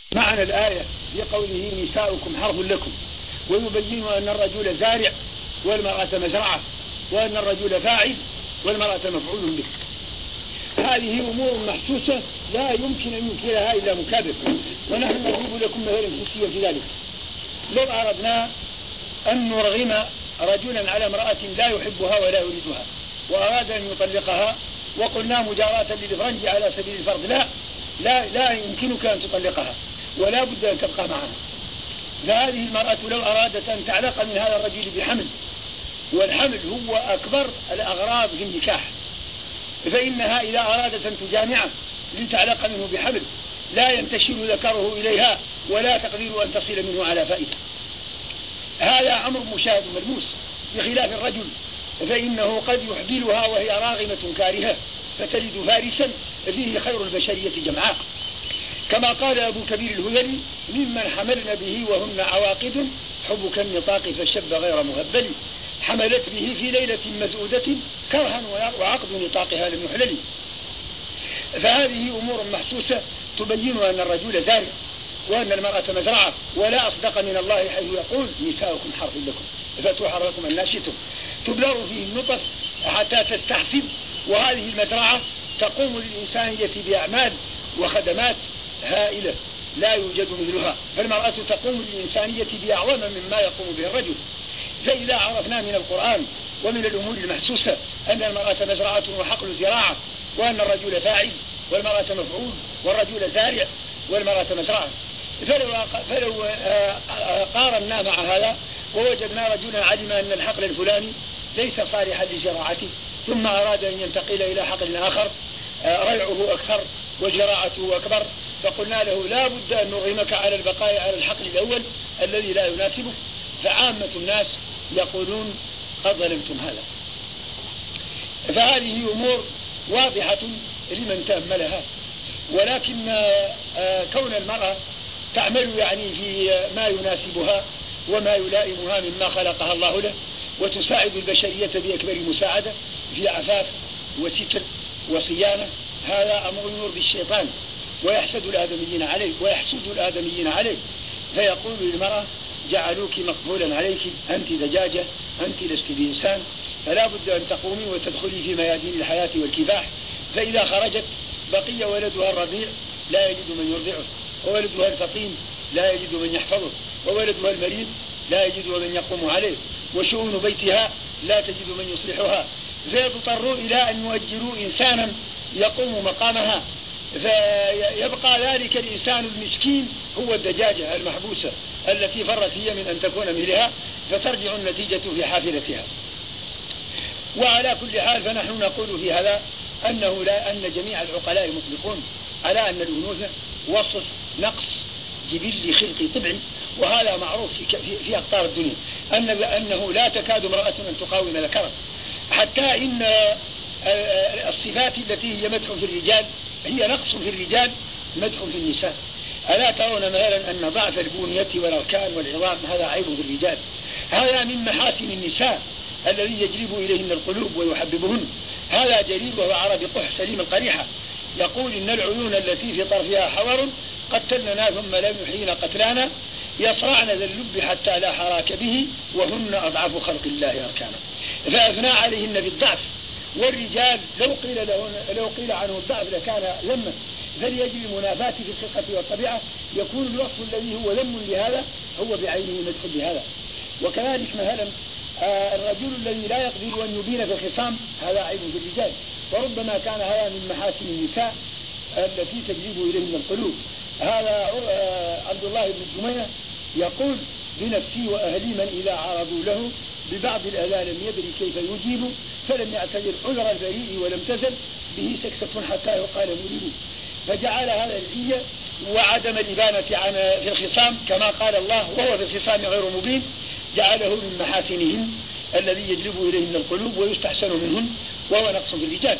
معنى الآية بقوله نساؤكم حرث لكم، ويبين أن الرجل زارع والمرأة مزرعة، وأن الرجل فاعل والمرأة مفعول به. هذه أمور محسوسة لا يمكن أن ينكرها إلا مكابر، ونحن نضرب لكم مثلا حسيا في ذلك. لو أردنا أن نرغم رجلا على امرأة لا يحبها ولا يريدها وأراد أن يطلقها، وقلنا مجاراة للفرنج على سبيل الفرض، لا يمكنك أن تطلقها ولا بد أن تبقى معها. فهذه المرأة لو أرادت أن تعلق من هذا الرجل بحمل، والحمل هو أكبر الأغراض في النكاح، فإنها إذا أرادت أن تجامعه لتعلق منه بحمل لا ينتشر ذكره إليها ولا تقدر أن تصل منه على فائدة. هذا أمر مشاهد ملموس، بخلاف الرجل فإنه قد يحبلها وهي راغمة كارهة فتلد فارسا فيه خير البشرية جمعاء، كما قال أبو كبير الهذلي: ممن حملن به وهن عواقد حب كالنطاق فالشب غير مهبل، حملت به في ليلة مزؤودة كرها وعقد نطاقها لم يحلل. فهذه أمور محسوسة تبين أن الرجل زارع وأن المرأة مزرعة، ولا أصدق من الله حيث يقول نساؤكم حرث لكم فأتوا حرثكم أن شئتم. تبلغ فيه النطف حتى تستحسب، وهذه المزرعة تقوم للإنسانية بأعمال وخدمات هائلة لا يوجد مثلها، فالمرأة تقوم للإنسانية بأعظم مما يقوم به الرجل. فإذا عرفنا من القرآن ومن الأمور المحسوسة أن المرأة مزرعة وحقل زراعة، وأن الرجل فاعل والمرأة مفعول، والرجل زارع والمرأة مزرعة، فلو قارنا مع هذا ووجدنا رجلا علم أن الحقل الفلاني ليس صالحا لزراعته ثم أراد أن ينتقل إلى حقل آخر ريعه أكثر وزراعته أكبر، فقلنا له لا بد أن نرغمك على البقاء على الحقل الأول الذي لا يناسبك، فعامة الناس يقولون قد ظلمتم هذا. فهذه أمور واضحة لمن تأملها، ولكن كون المرأة تعمل يعني في ما يناسبها وما يلائمها مما خلقها الله له، وتساعد البشرية بأكبر مساعدة في عفاف وستر وصيانة، هذا أمر يرضي الشيطان ويحسد الآدميين عليه فيقول للمرأة: جعلوك مقبولا عليك، أنت دجاجة، أنت لست بإنسان، فلا بد أن تقومي وتدخلي في ميادين الحياة والكفاح. فإذا خرجت بقي ولدها الرضيع لا يجد من يرضعه، وولدها الفطيم لا يجد من يحفظه، وولدها المريض لا يجد من يقوم عليه، وشؤون بيتها لا تجد من يصلحها، فيضطروا إلى أن يؤجروا إنسانا يقوم مقامها، فيبقى ذلك الإنسان المسكين هو الدجاجة المحبوسة التي فرت هي من أن تكون مثلها، فترجع النتيجة في حافلتها. وعلى كل حال فنحن نقول في هذا أن جميع العقلاء مطلقون على أن الأنوثة وصف نقص جبلي خلقي طبعي، وهذا معروف في أقطار الدنيا أنه لا تكاد امرأة أن تقاوم ذكرا، حتى إن الصفات التي هي مدح في الرجال هي نقص في الرجال مدح في النساء. ألا ترون مثلا أن ضعف البنية والأركان والعظام هذا عيب في الرجال؟ هذا من محاسن النساء الذي يجلب إليهن القلوب ويحببهن. هذا جرير وهو عربي قح سليم القريحة يقول: إن العيون التي في طرفها حور قتلنا ثم لم يحيين قتلانا، يصرعن ذا اللب حتى لا حراك به، وهن أضعف خلق الله أركانا. فأثنى عليهن بالضعف، والرجال لو قيل عنه الضعف لكان ذما، فليجري المنافاة في الخلقة والطبيعة يكون الوصف الذي هو ذم لهذا هو بعينه مدح لهذا. وكذلك مثلا الرجل الذي لا يقدر أن يبين في الخصام هذا عيب في الرجال، وربما كان هذا من محاسن النساء التي تجلب إليهن القلوب. هذا عبد الله بن جمينة يقول: بنفسي وأهلي من إذا عرضوا له ببعض الأذى لم يدري كيف يجيب، فلم يعتذر عذر البريء ولم تزل به سكتة حتى يقال مريب. فجعل هذا العية وعدم الإبانة في الخصام كما قال الله وهو في الخصام غير مبين، جعله من محاسنهم الذي يجلب إليهن القلوب ويستحسن منهن، وهو نقص في الرجال.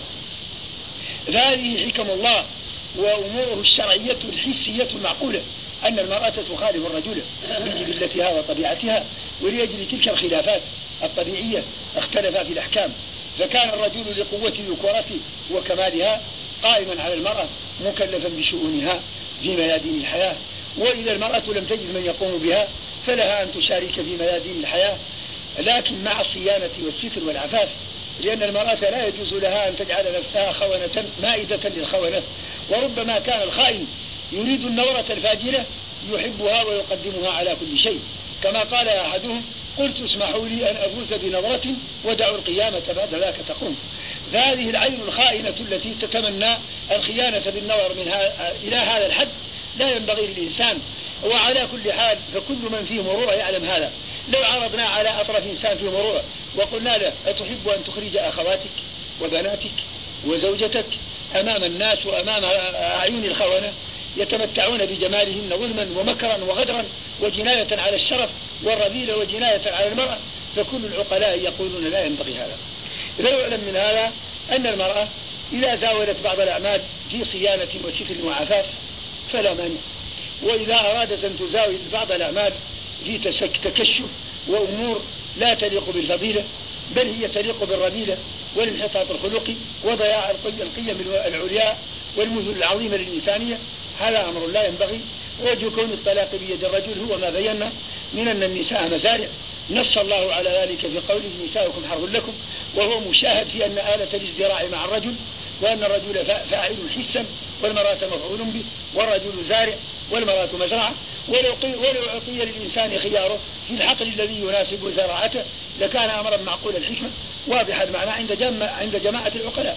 فهذه حكم الله وأموره الشرعية الحسية المعقولة، أن المرأة تخالف الرجل بجبلتها وطبيعتها، ولأجل تلك الخلافات الطبيعية اختلفا في الأحكام، فكان الرجل لقوة ذكورته وكمالها قائما على المرأة مكلفا بشؤونها في ميادين الحياة، وإذا المرأة لم تجد من يقوم بها فلها أن تشارك في ميادين الحياة، لكن مع الصيانة والستر والعفاف، لأن المرأة لا يجوز لها أن تجعل نفسها خونة مائدة للخونة. وربما كان الخائن يريد النورة الفاجرة يحبها ويقدمها على كل شيء، كما قال أحدهم: قلت اسمحوا لي أن أفوز بنظرة ودعوا القيامة بعد ذاك تقوم. فهذه العين الخائنة التي تتمنى الخيانة بالنظر إلى هذا الحد لا ينبغي للإنسان. وعلى كل حال فكل من فيه مروءة يعلم هذا. لو عرضنا على أطرف إنسان فيه مروءة وقلنا له: أتحب أن تخرج أخواتك وبناتك وزوجتك أمام الناس وأمام أعين الخونة يتمتعون بجمالهن ظلما ومكرا وغدرا وجناية على الشرف والرذيلة وجناية على المرأة؟ فكل العقلاء يقولون لا ينبغي هذا. لا يعلم من هذا أن المرأة إذا زاولت بعض الأعمال في صيانة وستر وعفاف فلا مانع، وإذا أرادت أن تزاول بعض الأعمال في تكشف وأمور لا تليق بالفضيلة بل هي تليق بالرذيلة والانحطاط الخلقي وضياع القيم العليا والمثل العظيمة للإنسانية، هذا أمر لا ينبغي. وجه كون الطلاق بيد الرجل هو ما بينا من أن النساء مزارع، نص الله على ذلك في قوله: نساؤكم حرث لكم، وهو مشاهد في أن آلة الازدراع مع الرجل، وأن الرجل فاعل حسا والمرأة مفعول به، والرجل زارع والمرأة مزرعة. ولو أعطي للإنسان خياره في الحقل الذي يناسب زراعته لكان أمرا معقول الحكمة واضح المعنى عند جماعة العقلاء.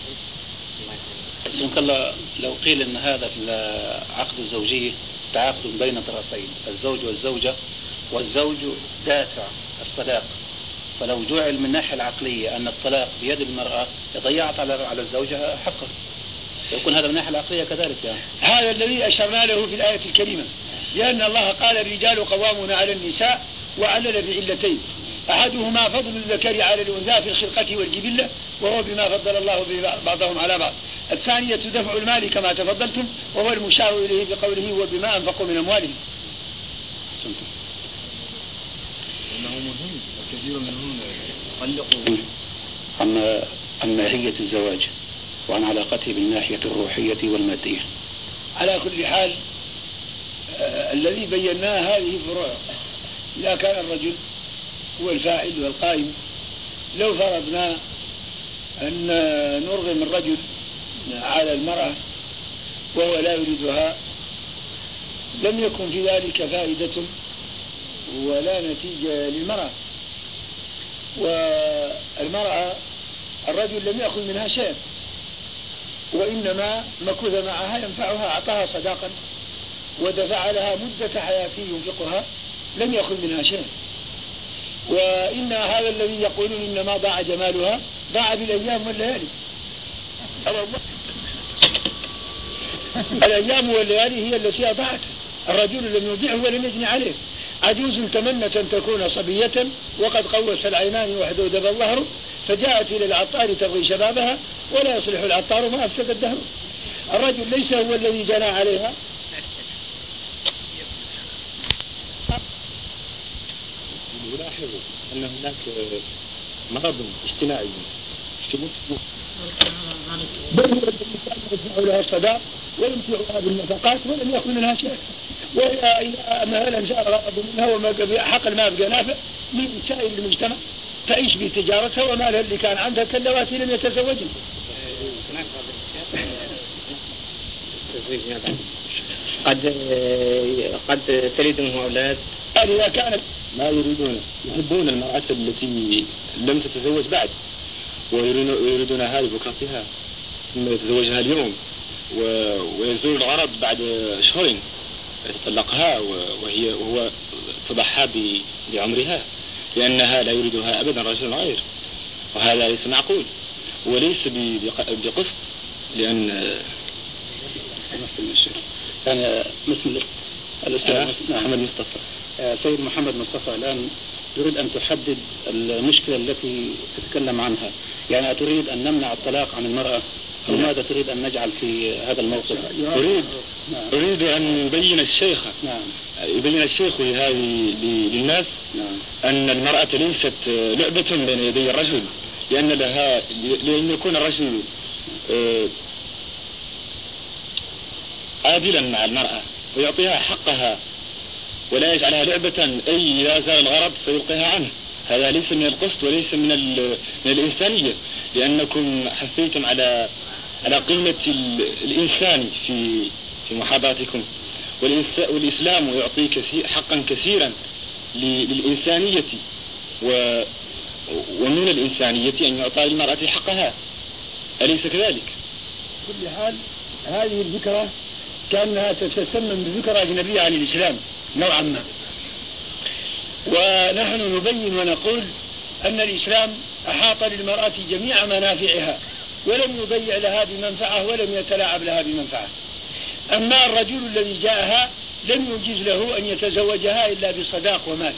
الله لو قيل أن هذا في العقد الزوجي تعاقد بين طرفين، الزوج والزوجة، والزوج دافع الطلاق، فلو جعل من الناحية العقلية أن الطلاق بيد المرأة ضيعت على الزوجة حقه، يكون هذا من الناحية العقلية كذلك يعني. هذا الذي أشرنا له في الآية الكريمة، لأن الله قال: الرجال قوامون على النساء، وعلل بعلتين: أحدهما فضل الذكر على الأنثى في الخلقة والجبلة، وهو بما فضل الله بعضهم على بعض. الثانية دفع المال كما تفضلتم، وهو المشار إليه بقوله: وبما أنفقوا من أموالهم. إنه مهم وكثير منهم يقلقوا عن ماهية الزواج وعن علاقته بالناحية الروحية والمادية. على كل حال الذي بيناه هذه فروع. إذا كان الرجل هو الفاعل والقائم، لو فرضنا أن نرغم الرجل على المرأة وهو لا يريدها لم يكن في ذلك فائدة ولا نتيجة للمرأة. والمرأة الرجل لم يأخذ منها شيء، وإنما مكث معها ينفعها، أعطاها صداقا ودفع لها مدة حياته ينفقها، لم يأخذ منها شيء. وإن هذا الذي يقولون إنما ضاع جمالها ضاع بالأيام والليالي. الأيام والليالي هي التي أضاعت. الرجل لم يضيعه ولم يجني عليه. عجوز تمنت أن تكون صبية وقد قوس العينان وحدود الظهر، فجاءت إلى العطار تبغي شبابها، ولا يصلح العطار ما أفسد الدهر. الرجل ليس هو الذي جنى عليها. نلاحظ أن هناك مرض اجتماعي يدفع لها الصداق ويمتعها بالنفقات ولم يأخذ منها شيء، وإذا مثلا غضب منها وما حق ما بقى نافع من سائر المجتمع تعيش بتجارتها ومالها اللي كان عندها كاللواتي لم يتزوجن. قد تلد منه أولاد. إذا كانت ما يحبون المرأة التي لم تتزوج بعد، ويريدونها لبكرتها ثم يتزوجها اليوم ويزول الغرض بعد شهر يتطلقها وهو تضحى بعمرها لأنها لا يريدها أبدا رجل غير، وهذا ليس معقول وليس بقسط. لأن أنا مثل الأستاذ محمد مصطفى، سيد محمد مصطفى الآن يريد أن تحدد المشكلة التي تتكلم عنها، يعني أتريد أن نمنع الطلاق عن المرأة أو ماذا تريد أن نجعل في هذا الموقف؟ أريد أن يبين الشيخ يبين الشيخ للناس أن المرأة ليست لعبة بين يدي الرجل، لأن يكون الرجل عادلا مع المرأة ويعطيها حقها ولا يجعلها لعبة، أي إذا زال الغرض فيلقيها عنه. هذا ليس من القسط وليس من الإنسانية، لأنكم حثيتم على قيمة الإنسان في محاضراتكم، والإسلام يعطي حقا كثيرا للإنسانية، ومن الإنسانية أن يعطى للمرأة حقها، أليس كذلك؟ كل حال هذه الذكرى كأنها تتسمم بذكرى أجنبية عن الإسلام نوعا ما، ونحن نبين ونقول أن الإسلام أحاط للمرأة جميع منافعها ولم يضيع لها بمنفعة ولم يتلاعب لها بمنفعة. أما الرجل الذي جاءها لم يجيز له أن يتزوجها إلا بصداق ومال،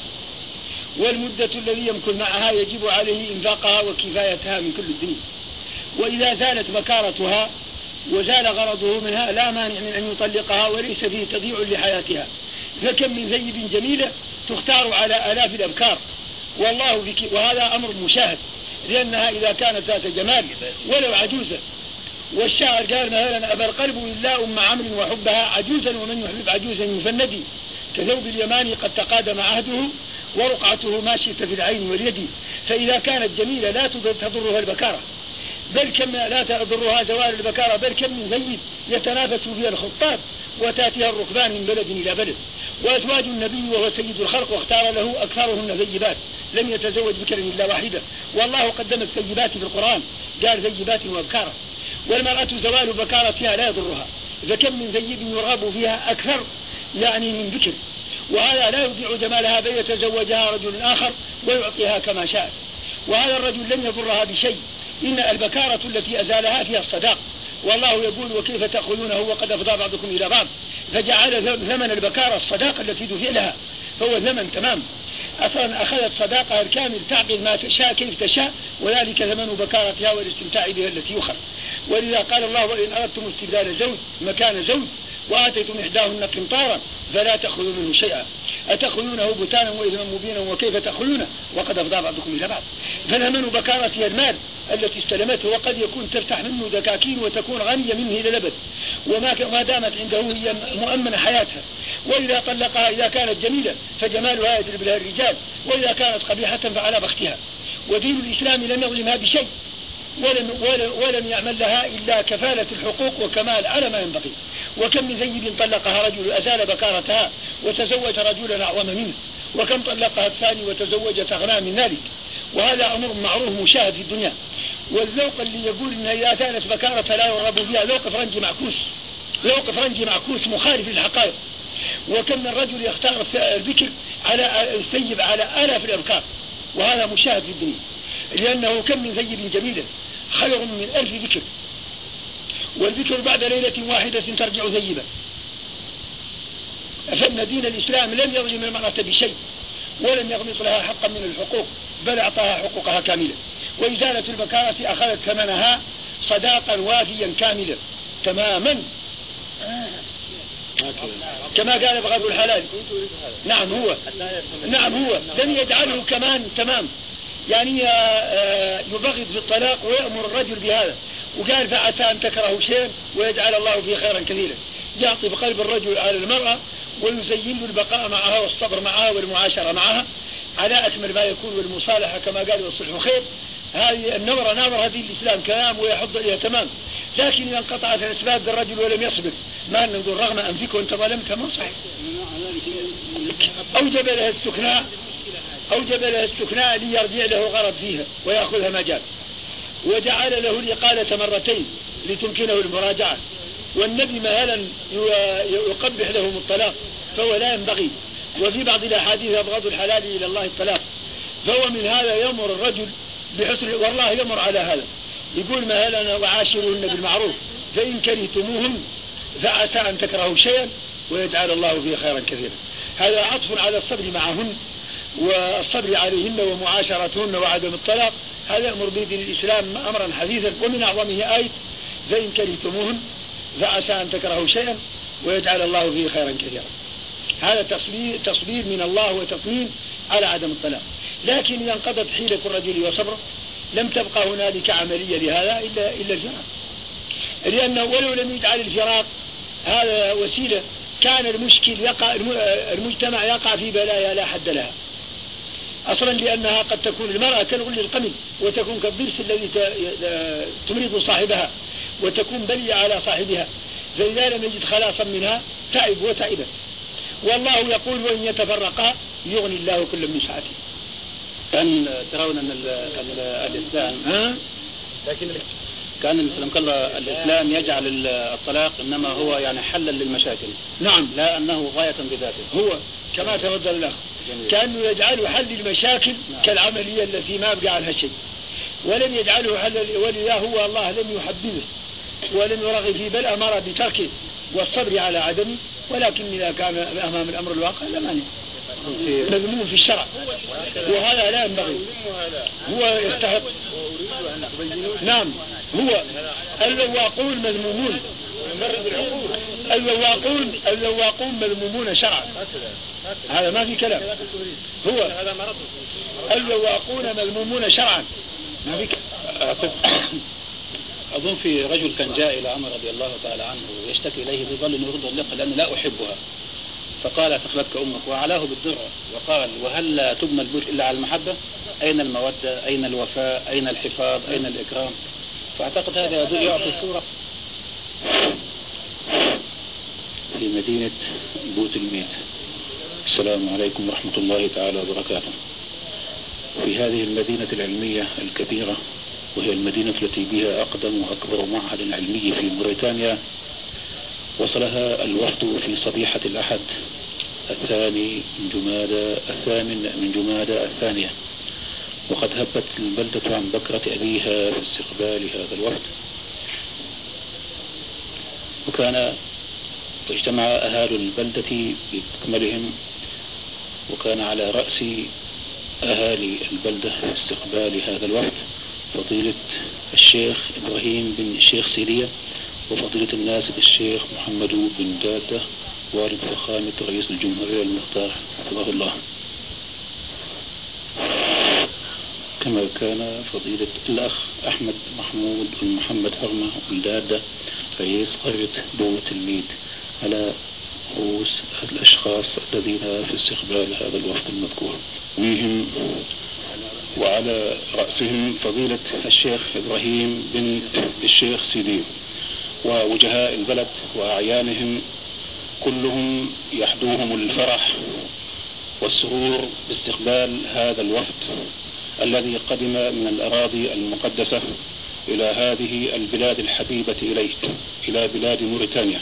والمدة الذي يمكن معها يجب عليه إنفاقها وكفايتها من كل الدنيا، وإذا زالت بكارتها وزال غرضه منها لا مانع من أن يطلقها وليس فيه تضييع لحياتها. فكم من زيب جميلة تختار على آلاف الأبكار والله بك، وهذا أمر مشاهد، لأنها إذا كانت ذات جمال ولو عجوزة، والشاعر قال مثلا أبى القلب إلا أم عمرو وحبها عجوزا، ومن يحب عجوزا يفندي، كثوب اليمان قد تقادم عهده ورقعته ما شئت في العين واليد. فإذا كانت جميلة لا تضرها البكارة، بل كم لا تضرها زوال البكارة، بل كم من زيد يتنافس فيها الخطاب وتاتيها الركبان من بلد إلى بلد. وأزواج النبي وهو سيد الخلق واختار له أكثرهن زيبات، لم يتزوج بكر إلا واحدة، والله قدم السيبات في القرآن قال زيبات وأبكارا. والمرأة زوال بكارتها لا يضرها، فكم من زيب يرغب فيها أكثر يعني من بكر، وهذا لا يضيع جمالها بل يتزوجها رجل آخر ويعطيها كما شاء، وهذا الرجل لم يضرها بشيء. إن البكارة التي أزالها فيها الصداق، والله يقول وكيف تأخذونه وقد أفضى بعضكم إلى بعض، فجعل ثمن البكارة الصداقة التي دفع لها، فهو ثمن تمام. أصلا أخذت صداقها الكامل تعقد ما تشاء كيف تشاء، وذلك ثمن بكارتها والاستمتاع بها التي يخر. ولذا قال الله وإن أردتم استبدال زوج مكان زوج وآتيتم إحداهن قنطارا فلا تأخذوا منه شيئا أتأخذونه بهتانا وإثما مبينا وكيف تأخذونه وقد أفضى بعضكم إلى بعض. فثمن بكارتها المال التي استلمته، وقد يكون تفتح منه دكاكين وتكون غنية منه إلى الأبد، وما دامت عنده هي مؤمنة حياتها. وإذا طلقها إذا كانت جميلة فجمالها يجلب لها الرجال، وإذا كانت قبيحة فعلى بختها. ودين الإسلام لم يظلمها بشيء ولم يعمل لها إلا كفالة الحقوق وكمال على ما ينبغي. وكم من زيب طلقها رجل أزال بكارتها وتزوج رجلا أعظم منه، وكم طلقها الثاني وتزوجت أغنى من ذلك، وهذا أمر معروف مشاهد في الدنيا. والذوق اللي يقول إن إذا كانت بكارة لا يرغب فيها ذوق فرنجي معكوس، ذوق فرنجي معكوس مخالف للحقائق. وكم من رجل يختار البكر على السيب على آلاف الأبكار، وهذا مشاهد في الدنيا، لأنه كم من زيب جميل خير من 1000 بكر، والبكر بعد ليلة واحدة ترجع زيبا. فإن دين الإسلام لم يظلم المرأة بشيء ولم يغمط لها حقا من الحقوق، بل أعطاها حقوقها كاملة. وإزالة البكارة أخذت ثمنها صداقا وافيا كاملا تماما، كما قال بغض الحلال. نعم هو لم يجعله كمان تمام، يعني يبغض في الطلاق ويأمر الرجل بهذا، وقال فعسى أن تكرهوا شيئا ويجعل الله فيه خيرا كثيرا. يعطي بقلب الرجل على المرأة ويزين له البقاء معها والصبر معها والمعاشرة معها على أكمل ما يكون، والمصالحة كما قال والصلح خير. هذه النظرة ناظر هذه الإسلام كلام ويحض إليها تمام. لكن إذا انقطعت الأسباب بالرجل ولم يصبر، ما نقول رغم أنفك وانت ظلمت ما صحيح. أوجب لها السكناء ليرجع له غرض فيها ويأخذها مجال، وجعل له الإقالة مرتين لتمكنه المراجعة. والنبي مهلا يقبح لهم الطلاق فهو لا ينبغي، وفي بعض الأحاديث أبغض الحلال إلى الله الطلاق. فهو من هذا يأمر الرجل بحسن، والله يأمر على هذا، يقول مهلا وعاشرهن بالمعروف فإن كرهتموهن فعسى أن تكرهوا شيئا ويجعل الله فيه خيرا كثيرا. هذا عطف على الصبر معهن والصبر عليهن ومعاشرتهن وعدم الطلاق. هذا يأمر به دين الإسلام أمرا حديثا، ومن أعظمه آية فإن كرهتموهن فعسى أن تكرهوا شيئا ويجعل الله فيه خيرا كثيرا. هذا تصبير من الله وتطمين على عدم الطلاق. لكن إذا انقضت حيلة الرجل وصبره لم تبقى هنالك عملية لهذا إلا الفراق، لأنه ولو لم يجعل الفراق هذا وسيلة كان المجتمع يقع في بلايا لا حد لها، أصلا لأنها قد تكون المرأة كالغل القمل، وتكون كالضرس الذي تمرض صاحبها، وتكون بلية على صاحبها، فإذا لم يجد خلاصا منها تعب وتعبت. والله يقول وإن يتفرقا يغني الله كل من سعته. كان ترون أن الإسلام كان الإسلام يجعل الطلاق إنما هو يعني حلا للمشاكل، نعم، لا أنه غاية بذاته، هو كما تفضل الأخ كأنه يجعله حل للمشاكل، نعم، كالعملية التي ما بقى عنها شيء، ولم يجعله حل، ولذا هو الله لم يحببه ولم يرغب فيه، بل أمر بتركه والصبر على عدمه، ولكن إذا كان أمام الأمر الواقع لا مانع، مذموم في الشرع، وهذا لا ينبغي، هو يستحق. نعم، هو الذواقون مذمومون، الذواقون مذمومون شرعا، هذا ما في كلام، هو الذواقون مذمومون شرعا ما في كلام. أظن في رجل كان جاء إلى عمر رضي الله تعالى عنه ويشتكي إليه بظل يرد اللقاء لأنه لا أحبها، فقال ثقلتك أمك، وعلاه بالدرة، وقال وهل لا تبنى البيوت إلا على المحبة؟ أين المودة؟ أين الوفاء؟ أين الحفاظ؟ أين الإكرام؟ فأعتقد هذا يدل يعطي صورة. في مدينة بوت الميت. السلام عليكم ورحمة الله تعالى وبركاته. في هذه المدينة العلمية الكبيرة، وهي المدينة التي بها أقدم وأكبر معهد علمي في موريتانيا، وصلها الوفد في صبيحة الأحد الثامن من جمادى الثانية، وقد هبت البلدة عن بكرة أبيها في استقبال هذا الوفد، وكان اجتمع أهالي البلدة بأكملهم، وكان على رأس أهالي البلدة في استقبال هذا الوفد فضيلة الشيخ إبراهيم بن الشيخ سيرية، وفضيلة الناسب الشيخ محمد بن دادة والد فخامة رئيس الجمهورية المختار حفظه الله، كما كان فضيلة الأخ أحمد محمود بن محمد هرمة بن دادة رئيس قرية بوت الميت على رؤوس الأشخاص الذين في استقبال هذا الوفد المذكور، وعلى رأسهم فضيلة الشيخ إبراهيم بن الشيخ سيدي، ووجهاء البلد وأعيانهم كلهم يحدوهم الفرح والسرور باستقبال هذا الوفد الذي قدم من الأراضي المقدسة إلى هذه البلاد الحبيبة إليه، إلى بلاد موريتانيا.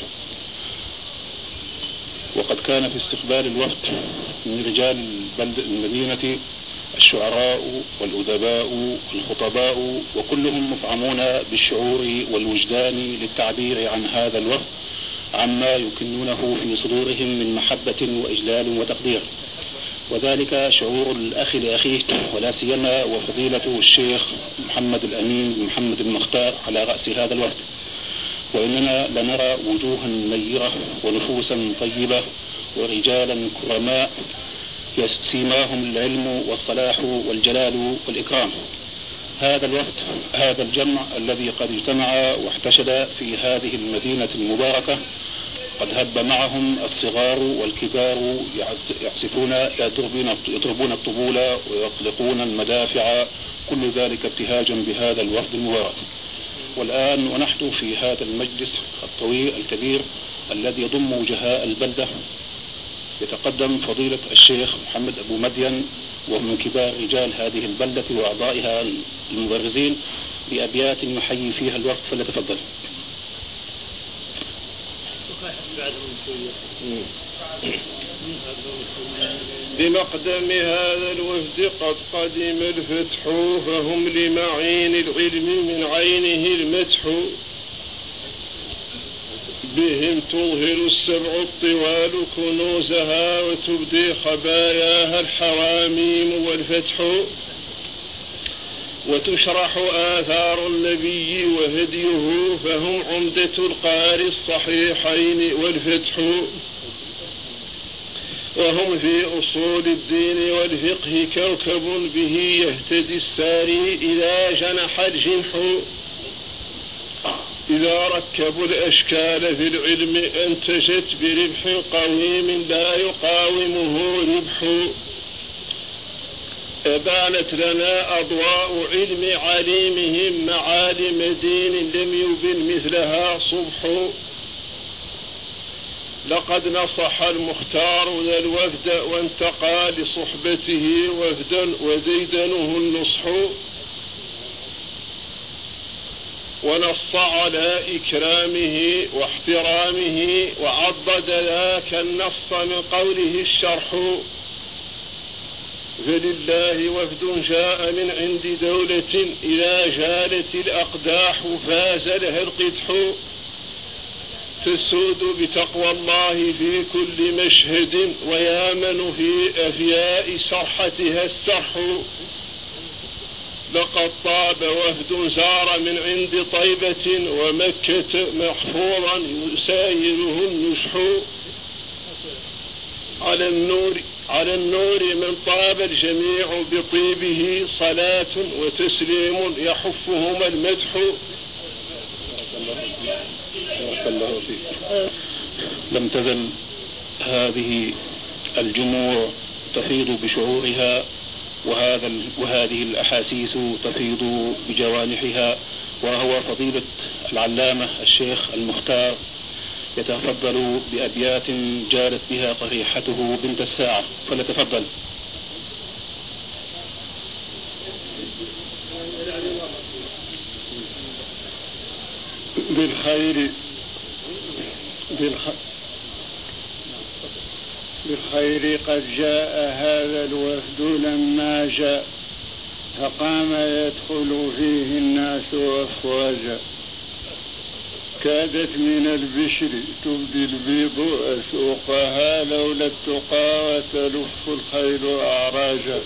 وقد كان في استقبال الوفد من رجال المدينة الشعراء والأدباء والخطباء، وكلهم مفعمون بالشعور والوجدان للتعبير عن هذا الوفد عما يكنونه في صدورهم من محبة وإجلال وتقدير، وذلك شعور الأخ لأخيه، ولا سيما وفضيلة الشيخ محمد الأمين بن محمد المختار على رأس هذا الوفد. وإننا لنرى وجوها نيرة ونفوسا طيبة ورجالا كرماء سيماهم العلم والصلاح والجلال والإكرام. هذا الوفد، هذا الجمع الذي قد اجتمع واحتشد في هذه المدينة المباركة، قد هب معهم الصغار والكبار يعزفون يضربون الطبول ويطلقون المدافع، كل ذلك ابتهاجا بهذا الوفد المبارك. والآن ونحن في هذا المجلس الطويل الكبير الذي يضم وجهاء البلدة، يتقدم فضيلة الشيخ محمد أبو مدين، وهو من كبار رجال هذه البلدة وأعضائها المبرزين، بأبيات يحيي فيها الوفد، فليتفضل. بمقدم هذا الوفد قد قدم الفتح، فهم لمعين العلم من عينه المدح، بهم تظهر السبع الطوال كنوزها، وتبدي خباياها الحواميم والفتح، وتشرح آثار النبي وهديه، فهم عمدة القارئ الصحيحين والفتح، وهم في أصول الدين والفقه كوكب به يهتدي الساري إذا جنح الجنح، إذا ركبوا الأشكال في العلم أنتجت بربح قويم لا يقاومه ربح. أبانت لنا أضواء علم عليمهم معالم دين لم يبن مثلها صبح. لقد نصح المختار ذا الوفد وانتقى لصحبته وفدا وديدنه النصح. ونص على إكرامه واحترامه وعضد ذاك النص من قوله الشرح. فلله وفد جاء من عند دولة إذا جالت الأقداح فاز لها القدح. تسود بتقوى الله في كل مشهد ويامن في أفياء سرحتها السرح. لقد طاب وفد زار من عند طيبة ومكة محفوظا يسايره النشح. على النور من طاب الجميع بطيبه صلاة وتسليم يحفهما المدح. لم تزل هذه الجموع تفيض بشعورها وهذه الأحاسيس تفيض بجوانحها، وهو فضيلة العلامة الشيخ المختار يتفضل بأبيات جارت بها قريحته بنت الساعة، فليتفضل. بالخير قد جاء هذا الوفد لما جاء فقام يدخل فيه الناس أفواجا. كادت من البشر تبدي البيض أسوقها لولا التقى وتلف الخيل أعراجا.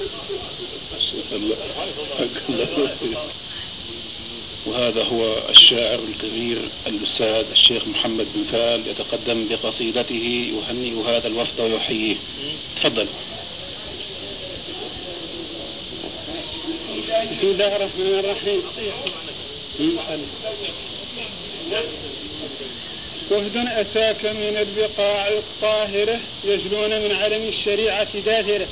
وهذا هو الشاعر الكبير الأستاذ الشيخ محمد بن فال يتقدم بقصيدته يهنئ هذا الوفد ويحييه. تفضل. بسم الله الرحمن الرحيم. وفد أتاك من البقاع الطاهرة يجلون من علم الشريعة داثرة.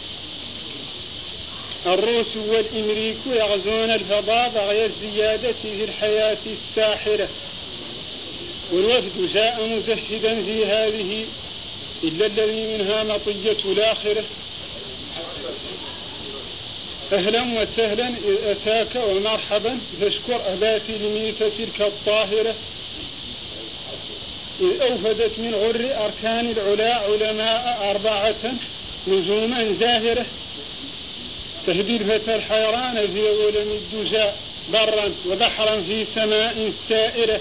الروس والإمريك يغزون الفضاء بغي الزيادة في الحياة الساحرة. والوفد جاء مزهدا في هذه إلا الذي منها مطية الآخرة. أهلا وسهلا إذ أتاك ومرحبا فاشكر أباتي لميت تلك الطاهرة. إذ أوفدت من غر أركان العلا علماء 4 نجوما زاهرة. تهدي الفتى الحيران في ظلم الدجى برا وبحرا في سماء سائرة.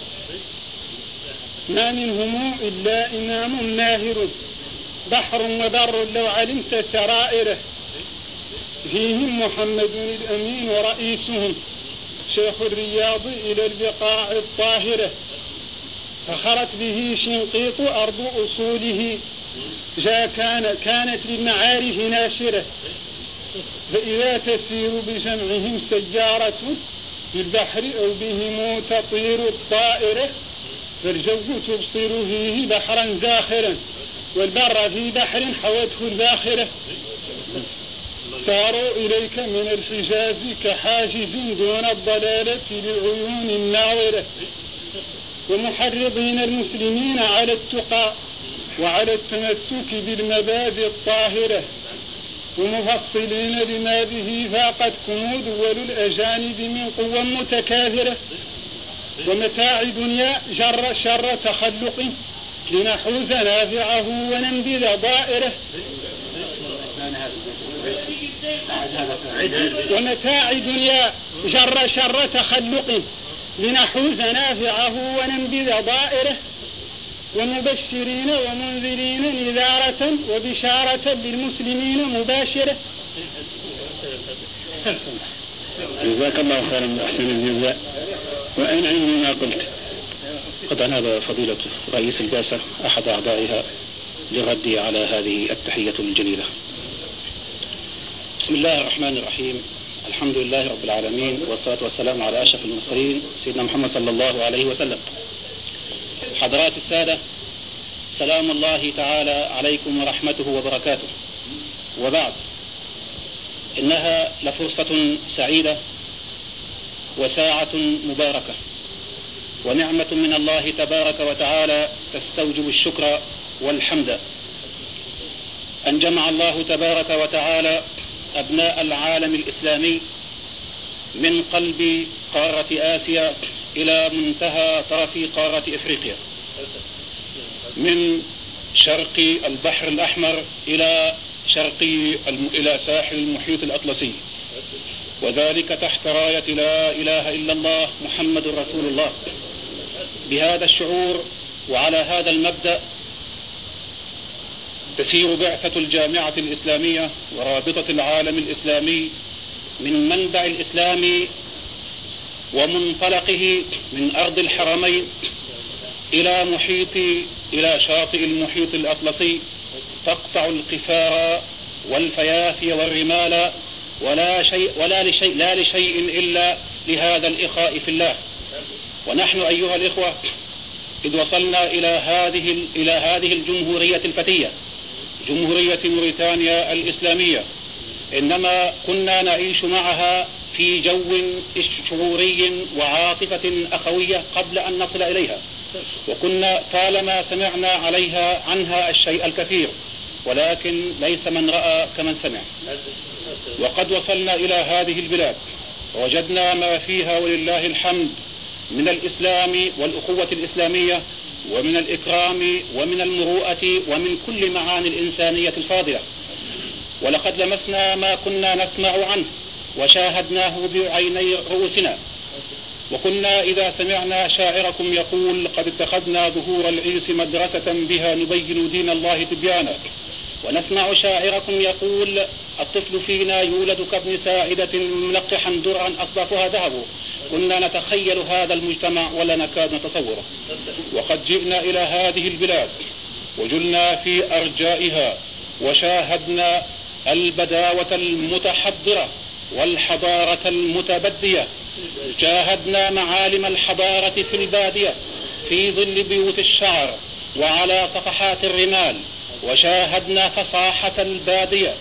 ما منهم إلا إمام ماهر بحر وبر لو علمت سرائره. فيهم محمد الأمين ورئيسهم شيخ الرياض إلى البقاع الطاهرة. فخرت به شنقيط أرض أصوله كانت للمعارف ناشرة. فإذا تسير بجمعهم سيارة في البحر أو بهم تطير الطائرة فالجو تبصر فيه بحرا زاخرا والبر في بحر حوته الباخرة. ساروا إليك من الحجاز كحاجز دون الضلالة للعيون الناظرة. ومحرضين المسلمين على التقى وعلى التمسك بالمبادئ الطاهرة. ومفصلين لما به فاقتكم دول الأجانب من قوى متكاثرة. ومتاع دنيا جر شر تخلق لنحوز نافعه وننبذ ضائره. ومتاع دنيا جر شر تخلق لنحوز نافعه وننبذ ضائره. ومبشرين ومنذرين نذارة وبشارة للمسلمين مباشرة. جزاك الله خيرا أحسن الجزاء وأنعم بما قلت. قد أناب فضيلة رئيس البعثة أحد أعضائها للرد على هذه التحية الجليلة. بسم الله الرحمن الرحيم. الحمد لله رب العالمين، والصلاة والسلام على أشرف المرسلين سيدنا محمد صلى الله عليه وسلم. حضرات السادة، سلام الله تعالى عليكم ورحمته وبركاته. وبعد، إنها لفرصة سعيدة وساعة مباركة ونعمة من الله تبارك وتعالى تستوجب الشكر والحمد، أن جمع الله تبارك وتعالى أبناء العالم الإسلامي من قلب قارة آسيا إلى منتهى طرف قارة إفريقيا، من شرق البحر الأحمر إلى إلى ساحل المحيط الأطلسي، وذلك تحت راية لا إله إلا الله محمد رسول الله. بهذا الشعور وعلى هذا المبدأ تسير بعثة الجامعة الإسلامية ورابطة العالم الإسلامي من منبع الإسلام ومنطلقه من أرض الحرمين إلى شاطئ المحيط الأطلسي، تقطع القفار والفيافي والرمال لا لشيء إلا لهذا الإخاء في الله. ونحن أيها الإخوة إذ وصلنا إلى هذه الجمهورية الفتية، جمهورية موريتانيا الإسلامية، إنما كنا نعيش معها في جو شعوري وعاطفة أخوية قبل أن نصل إليها، وكنا طالما سمعنا عنها الشيء الكثير، ولكن ليس من رأى كمن سمع. وقد وصلنا إلى هذه البلاد ووجدنا ما فيها ولله الحمد من الإسلام والأخوة الإسلامية ومن الإكرام ومن المروءة ومن كل معاني الإنسانية الفاضلة. ولقد لمسنا ما كنا نسمع عنه وشاهدناه بعيني رؤوسنا، وكنا إذا سمعنا شاعركم يقول قد اتخذنا ظهور العيس مدرسة بها نبين دين الله تبيانا، ونسمع شاعركم يقول الطفل فينا يولد كابن ساعدة ملقحا درعا أصدافها ذهب، كنا نتخيل هذا المجتمع ولا نكاد نتصوره. وقد جئنا إلى هذه البلاد وجلنا في أرجائها وشاهدنا البداوة المتحضرة والحضارة المتبدية، شاهدنا معالم الحضارة في البادية في ظل بيوت الشعر وعلى صفحات الرمال، وشاهدنا فصاحة البادية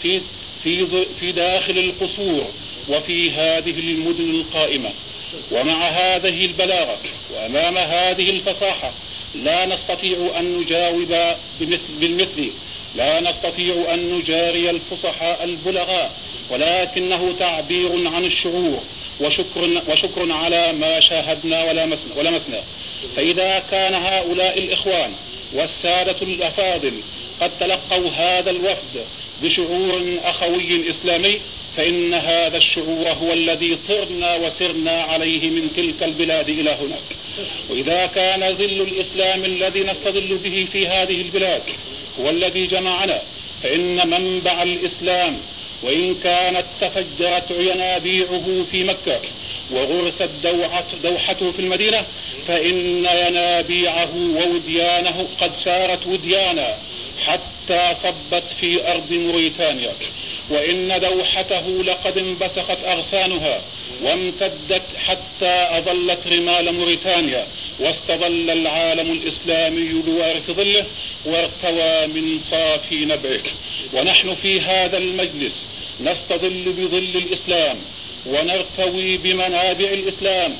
في داخل القصور وفي هذه المدن القائمة. ومع هذه البلاغة وأمام هذه الفصاحة لا نستطيع أن نجاوب بالمثل، لا نستطيع أن نجاري الفصحاء البلغاء، ولكنه تعبير عن الشعور وشكر على ما شاهدنا ولمسنا. فإذا كان هؤلاء الإخوان والسادة الأفاضل قد تلقوا هذا الوفد بشعور أخوي إسلامي، فإن هذا الشعور هو الذي طرنا وسرنا عليه من تلك البلاد إلى هناك. وإذا كان ظل الإسلام الذي نستظل به في هذه البلاد هو الذي جمعنا، فإن منبع الإسلام وإن كانت تفجرت ينابيعه في مكة وغرست دوحته في المدينة، فإن ينابيعه ووديانه قد سارت وديانا حتى صبت في أرض موريتانيا، وإن دوحته لقد انبسخت أغصانها وامتدت حتى أظلت رمال موريتانيا، واستظل العالم الإسلامي بوارث ظله وارتوى من صافي نبعه. ونحن في هذا المجلس نستظل بظل الإسلام ونرتوي بمنابع الإسلام،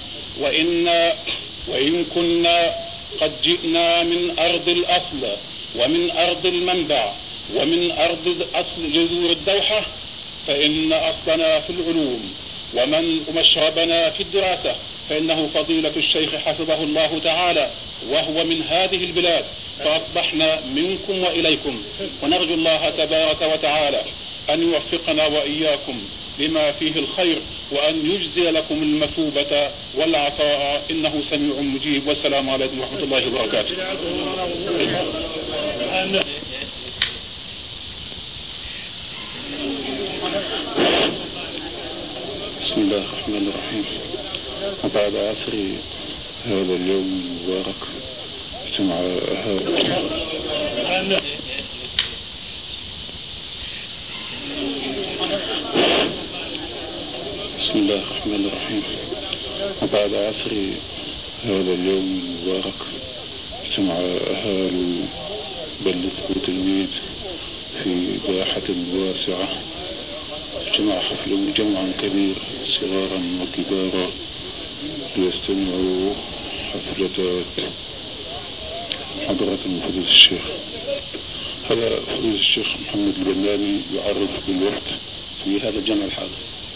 وإن كنا قد جئنا من أرض الأصل ومن أرض المنبع ومن أرض أصل جذور الدوحة، فإن أصلنا في العلوم ومشربنا في الدراسة فإنه فضيلة الشيخ حفظه الله تعالى، وهو من هذه البلاد، فأصبحنا منكم وإليكم، ونرجو الله تبارك وتعالى أن يوفقنا وإياكم لما فيه الخير، وأن يجزي لكم المثوبة والعطاء، إنه سميع مجيب. والسلام عليكم ورحمة الله وبركاته. بسم الله الرحمن الرحيم. وبعد عصر هذا اليوم المبارك اجتمع بسم الله الرحمن الرحيم. وبعد عصر هذا اليوم المبارك اجتمع أهالي بلدة بوتلميد في باحة واسعة، اجتمع حفل جمع كبير صغارا وكبارا ليستمعوا حفلة حضرة فضيلة الشيخ. هذا فضيلة الشيخ محمد البناني يعرف بالوقت في هذا الجمع الحاضر.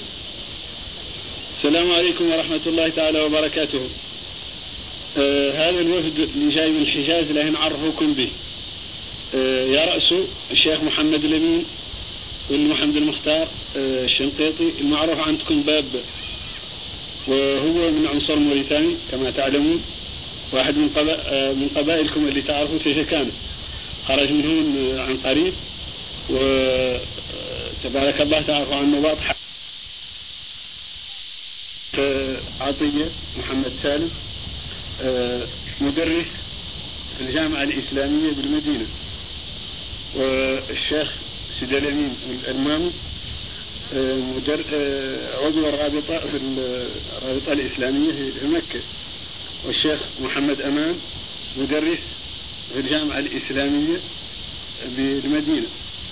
السلام عليكم ورحمة الله تعالى وبركاته. هذا الوفد اللي جاي من الحجاز اللي نعرفكم به يرأسه الشيخ محمد الأمين بن محمد المختار الشنقيطي المعروف عندكم باب، وهو من عنصر موريتاني كما تعلمون، واحد من قبائلكم اللي تعرفوا تيجكان، خرج من هون عن قريب، وتبارك الله تعرفوا عنه واضحة. عطية محمد سالم مدرس في الجامعة الإسلامية بالمدينة، والشيخ سيد الأمين الألمامي عضو الرابطة في الرابطة الإسلامية في مكة، والشيخ محمد أمان مدرس في الجامعة الإسلامية بالمدينة،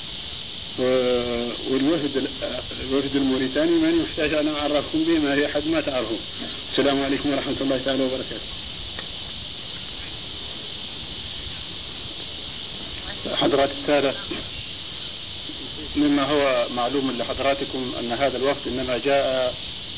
والوفد الموريتاني ماني محتاج أن أعرفكم به، ما هي حد ما تعرفون. السلام عليكم ورحمة الله تعالى وبركاته. حضرات السادة، مما هو معلوم لحضراتكم أن هذا الوفد إنما جاء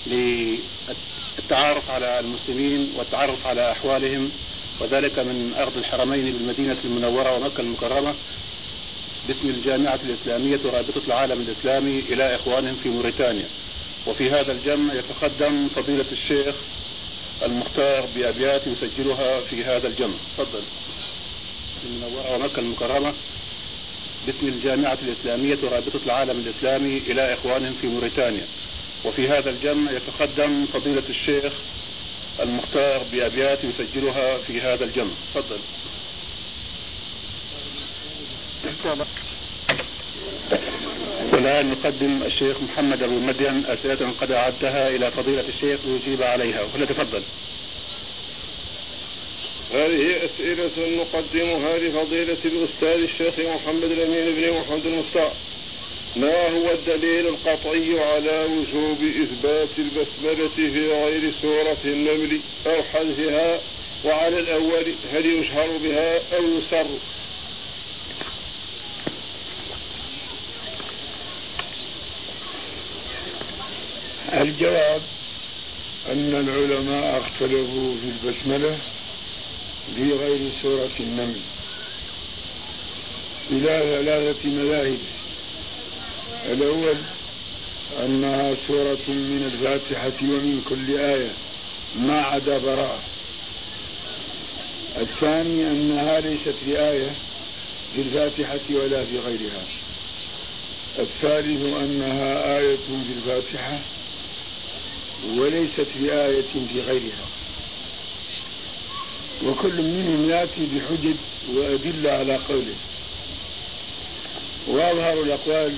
للتعارف على المسلمين والتعرف على أحوالهم، وذلك من أرض الحرمين بالمدينة المنورة ومكة المكرمة باسم الجامعة الإسلامية ورابطة العالم الإسلامي إلى إخوانهم في موريتانيا. وفي هذا الجمع يتقدم فضيلة الشيخ المختار بأبيات يسجلها في هذا الجمع. تفضل. المنورة ومكة المكرمة باسم الجامعة الإسلامية ورابطة العالم الإسلامي إلى إخوانهم في موريتانيا. وفي هذا الجمع يتقدم فضيلة الشيخ المختار بأبيات يسجلها في هذا الجمع. تفضل. والآن نقدم الشيخ محمد أبو مدين أسئلة قد أعدها إلى فضيلة الشيخ ويجيب عليها، فليتفضل. هذه أسئلة نقدمها لفضيلة الأستاذ الشيخ محمد الأمين بن محمد المختار. ما هو الدليل القطعي على وجوب إثبات البسملة في غير سورة النمل أو حذفها؟ وعلى الأول هل يشهر بها أو يسر؟ الجواب أن العلماء اختلفوا في البسملة في غير سورة النمل إلى 3 مذاهب. الأول أنها سورة من الفاتحة ومن كل آية ما عدا براءة. الثاني أنها ليست بآية في الفاتحة ولا في غيرها. الثالث أنها آية في الفاتحة وليست بآية في غيرها، وكل منهم يأتي بحجج وأدلة على قوله. وأظهر الأقوال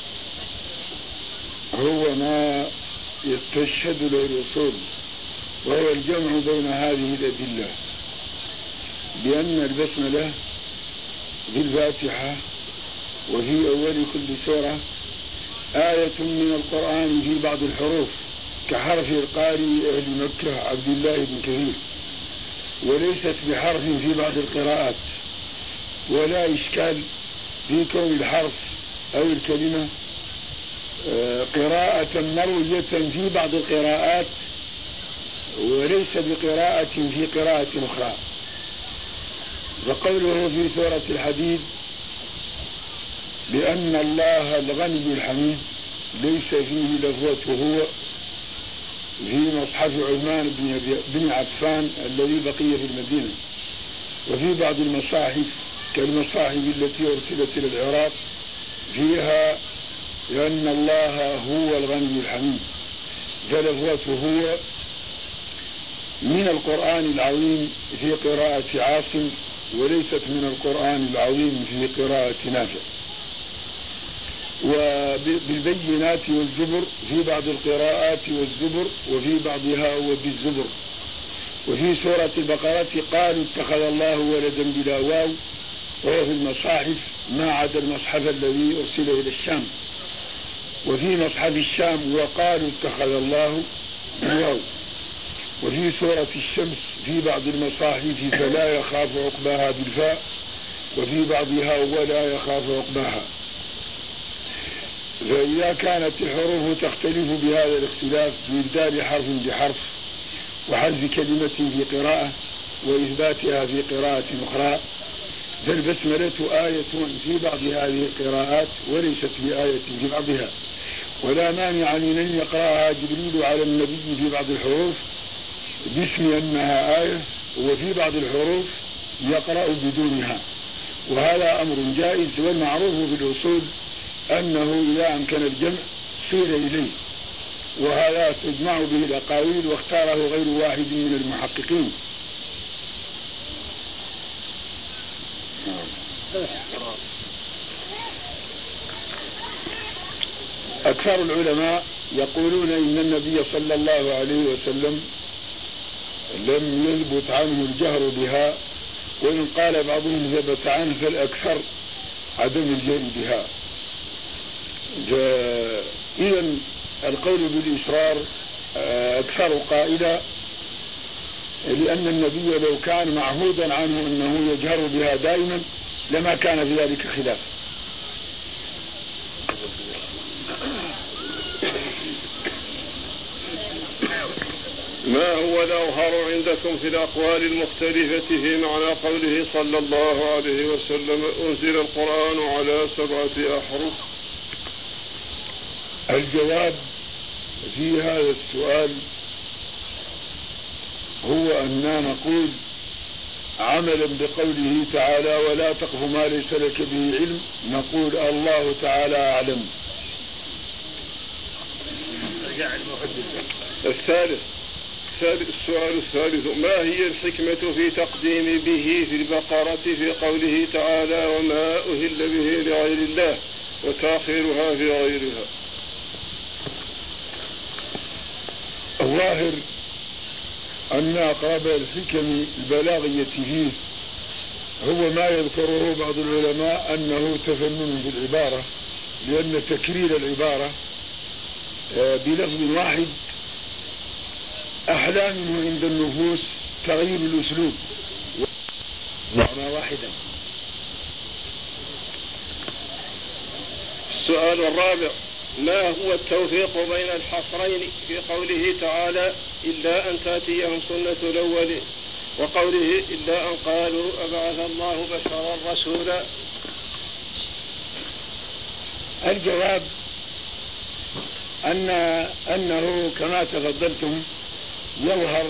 هو ما يستشهد له الأصول، وهو الجمع بين هذه الأدلة، بأن البسملة في الفاتحة وفي أول كل سورة آية من القرآن في بعض الحروف كحرف القارئ أهل مكة عبد الله بن كثير، وليست بحرف في بعض القراءات، ولا إشكال في كون الحرف أو الكلمة قراءة مروية في بعض القراءات وليس بقراءة في قراءة أخرى. وقوله في سورة الحديد بأن الله الغني الحميد ليس فيه لفظة هو في مصحف عثمان بن عفان الذي بقي في المدينة. وفي بعض المصاحف كالمصاحف التي أرسلت إلى العراق فيها لأن الله هو الغني الحميد، فلفظته هو من القرآن العظيم في قراءة عاصم وليست من القرآن العظيم في قراءة نافع. وبالبينات والزبر في بعض القراءات والزبر وفي بعضها وبالزبر. وفي سورة البقرة قالوا اتخذ الله ولدا بلا واو، وهو في المصاحف ما عدا المصحف الذي أرسل إلى الشام. وفي مصحف الشام وقالوا اتخذ الله واو. وفي سورة الشمس في بعض المصاحف فلا يخاف عقباها بالفاء، وفي بعضها ولا يخاف عقباها. فإذا كانت الحروف تختلف بهذا الاختلاف بإبدال حرف بحرف وحذف كلمة في قراءة وإثباتها في قراءة أخرى، فالبسملة آية في بعض هذه القراءات وليست بآية في بعضها، ولا مانع من أن يقرأها جبريل على النبي في بعض الحروف باسم أنها آية، وفي بعض الحروف يقرأ بدونها، وهذا أمر جائز. والمعروف في الأصول أنه إذا أمكن الجمع صير إليه، وهذا تجمع به الأقاويل واختاره غير واحد من المحققين. أكثر العلماء يقولون إن النبي صلى الله عليه وسلم لم يثبت عنه الجهر بها، وإن قال بعضهم ثبت عنه فالأكثر عدم الجهر بها. إذا القول بالإصرار أكثر قائلا، لأن النبي لو كان معهودا عنه أنه يجهر بها دائما لما كان في ذلك خلاف. ما هو الأظهر عندكم في الأقوال المختلفة في معنى قوله صلى الله عليه وسلم أنزل القرآن على 7 أحرف؟ الجواب في هذا السؤال هو أننا نقول عملا بقوله تعالى ولا تقف ما ليس لك به علم، نقول الله تعالى أعلم. السؤال الثالث: ما هي الحكمة في تقديم به في البقرة في قوله تعالى وما أهل به لغير الله وتأخيرها في غيرها؟ الظاهر أن أقرب الحكم البلاغية فيه هو ما يذكره بعض العلماء أنه تفنن بالعبارة، لأن تكرير العبارة بلفظ واحد أحلى منه عند النفوس تغيير الأسلوب معنى واحدا. السؤال الرابع: ما هو التوفيق بين الحصرين في قوله تعالى إلا أن تأتيهم سنة الأولين وقوله إلا أن قالوا أبعث الله بشرا رسولا؟ الجواب أنه كما تفضلتم يظهر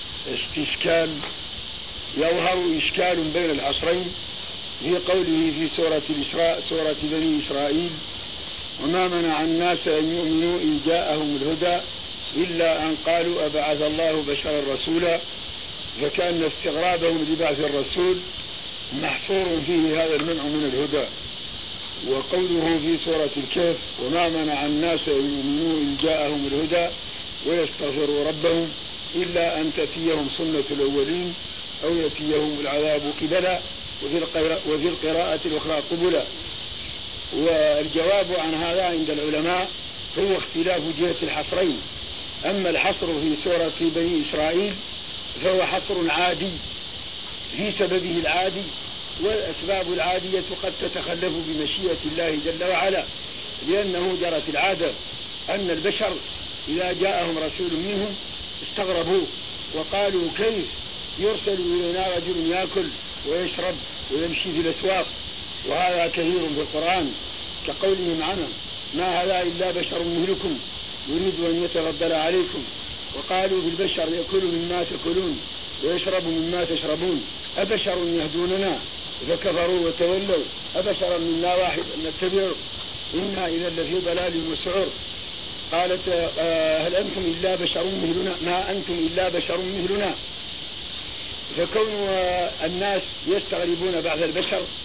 إشكال بين العصرين في قوله في سورة الإسراء سورة بني إسرائيل وما منع الناس أن يؤمنوا إن جاءهم الهدى إلا أن قالوا أبعث الله بشرا رسولا، فكان استغرابهم لبعث الرسول محصور فيه هذا المنع من الهدى. وقوله في سورة الكهف وما منع الناس أن يؤمنوا إن جاءهم الهدى ويستغفروا ربهم إلا أن تأتيهم سنة الأولين أو يأتيهم العذاب قبلا، وفي القراءة الأخرى قبلا. والجواب عن هذا عند العلماء هو اختلاف جهة الحصرين. أما الحصر في سورة بني إسرائيل فهو حصر عادي في سببه العادي، والأسباب العادية قد تتخلف بمشيئة الله جل وعلا، لأنه جرت العادة أن البشر إذا جاءهم رسول منهم استغربوه وقالوا كيف يرسل إلينا رجل يأكل ويشرب ويمشي في الأسواق، وهذا كثير في القرآن كقولهم عنه ما هذا إلا بشر مثلكم يريد أن يتفضل عليكم، وقالوا بالبشر يأكل مما تأكلون ويشرب مما تشربون أبشر يهدوننا فكفروا وتولوا أبشرا منا واحد نتبعه إنا إذا لفي ضلال وسعر. قالت هل أنتم إلا بشر مثلنا ما أنتم إلا بشر مثلنا. فكون الناس يستغربون بعض البشر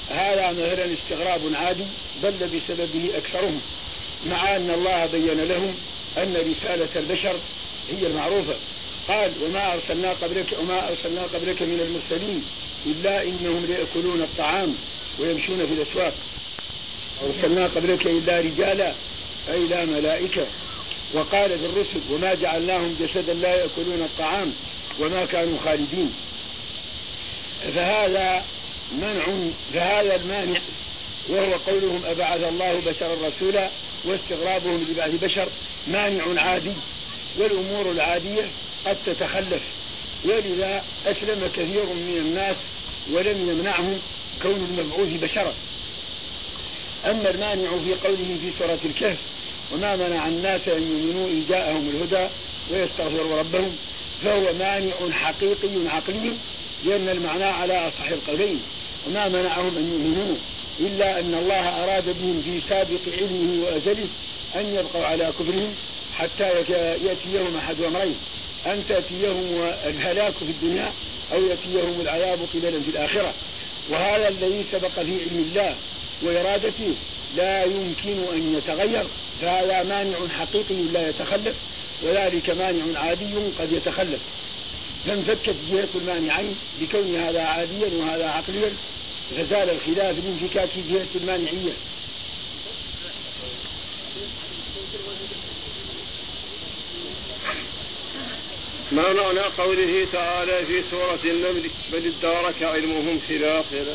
هذا مثلا استغراب عادي ضل بسببه أكثرهم، مع أن الله بين لهم أن رسالة البشر هي المعروفة. قال وما أرسلنا قبلك من المرسلين إلا إنهم ليأكلون الطعام ويمشون في الأسواق. أرسلنا قبلك إلا رجالا أي لا ملائكة. وقال في الرسل وما جعلناهم جسدا لا يأكلون الطعام وما كانوا خالدين. فهذا المانع وهو قولهم أبعث الله بشرا رسولا واستغرابهم لبعث بشر مانع عادي، والأمور العادية قد تتخلف، ولذا أسلم كثير من الناس ولم يمنعهم كون المبعوث بشرا. أما المانع في قوله في سورة الكهف وما منع الناس أن يؤمنوا إذ جاءهم الهدى ويستغفروا ربهم، فهو مانع حقيقي عقلي، لأن المعنى على أصح القولين. وما منعهم أن يؤمنوا إلا أن الله أراد بهم في سابق علمه وأزله أن يبقوا على كفرهم حتى يأتيهم أحد أمرين: أن تأتيهم الهلاك في الدنيا أو يأتيهم العذاب قبلا في الآخرة. وهذا الذي سبق في علم الله وإرادته لا يمكن أن يتغير، فهذا مانع حقيقي لا يتخلف، وذلك مانع عادي قد يتخلف. فانفكت جهة المانعين بكون هذا عاديا وهذا عقليا، فزال الخلاف بانفكاك جهة المانعية. ما معنى قوله تعالى في سورة النمل بل ادارك علمهم في الآخرة؟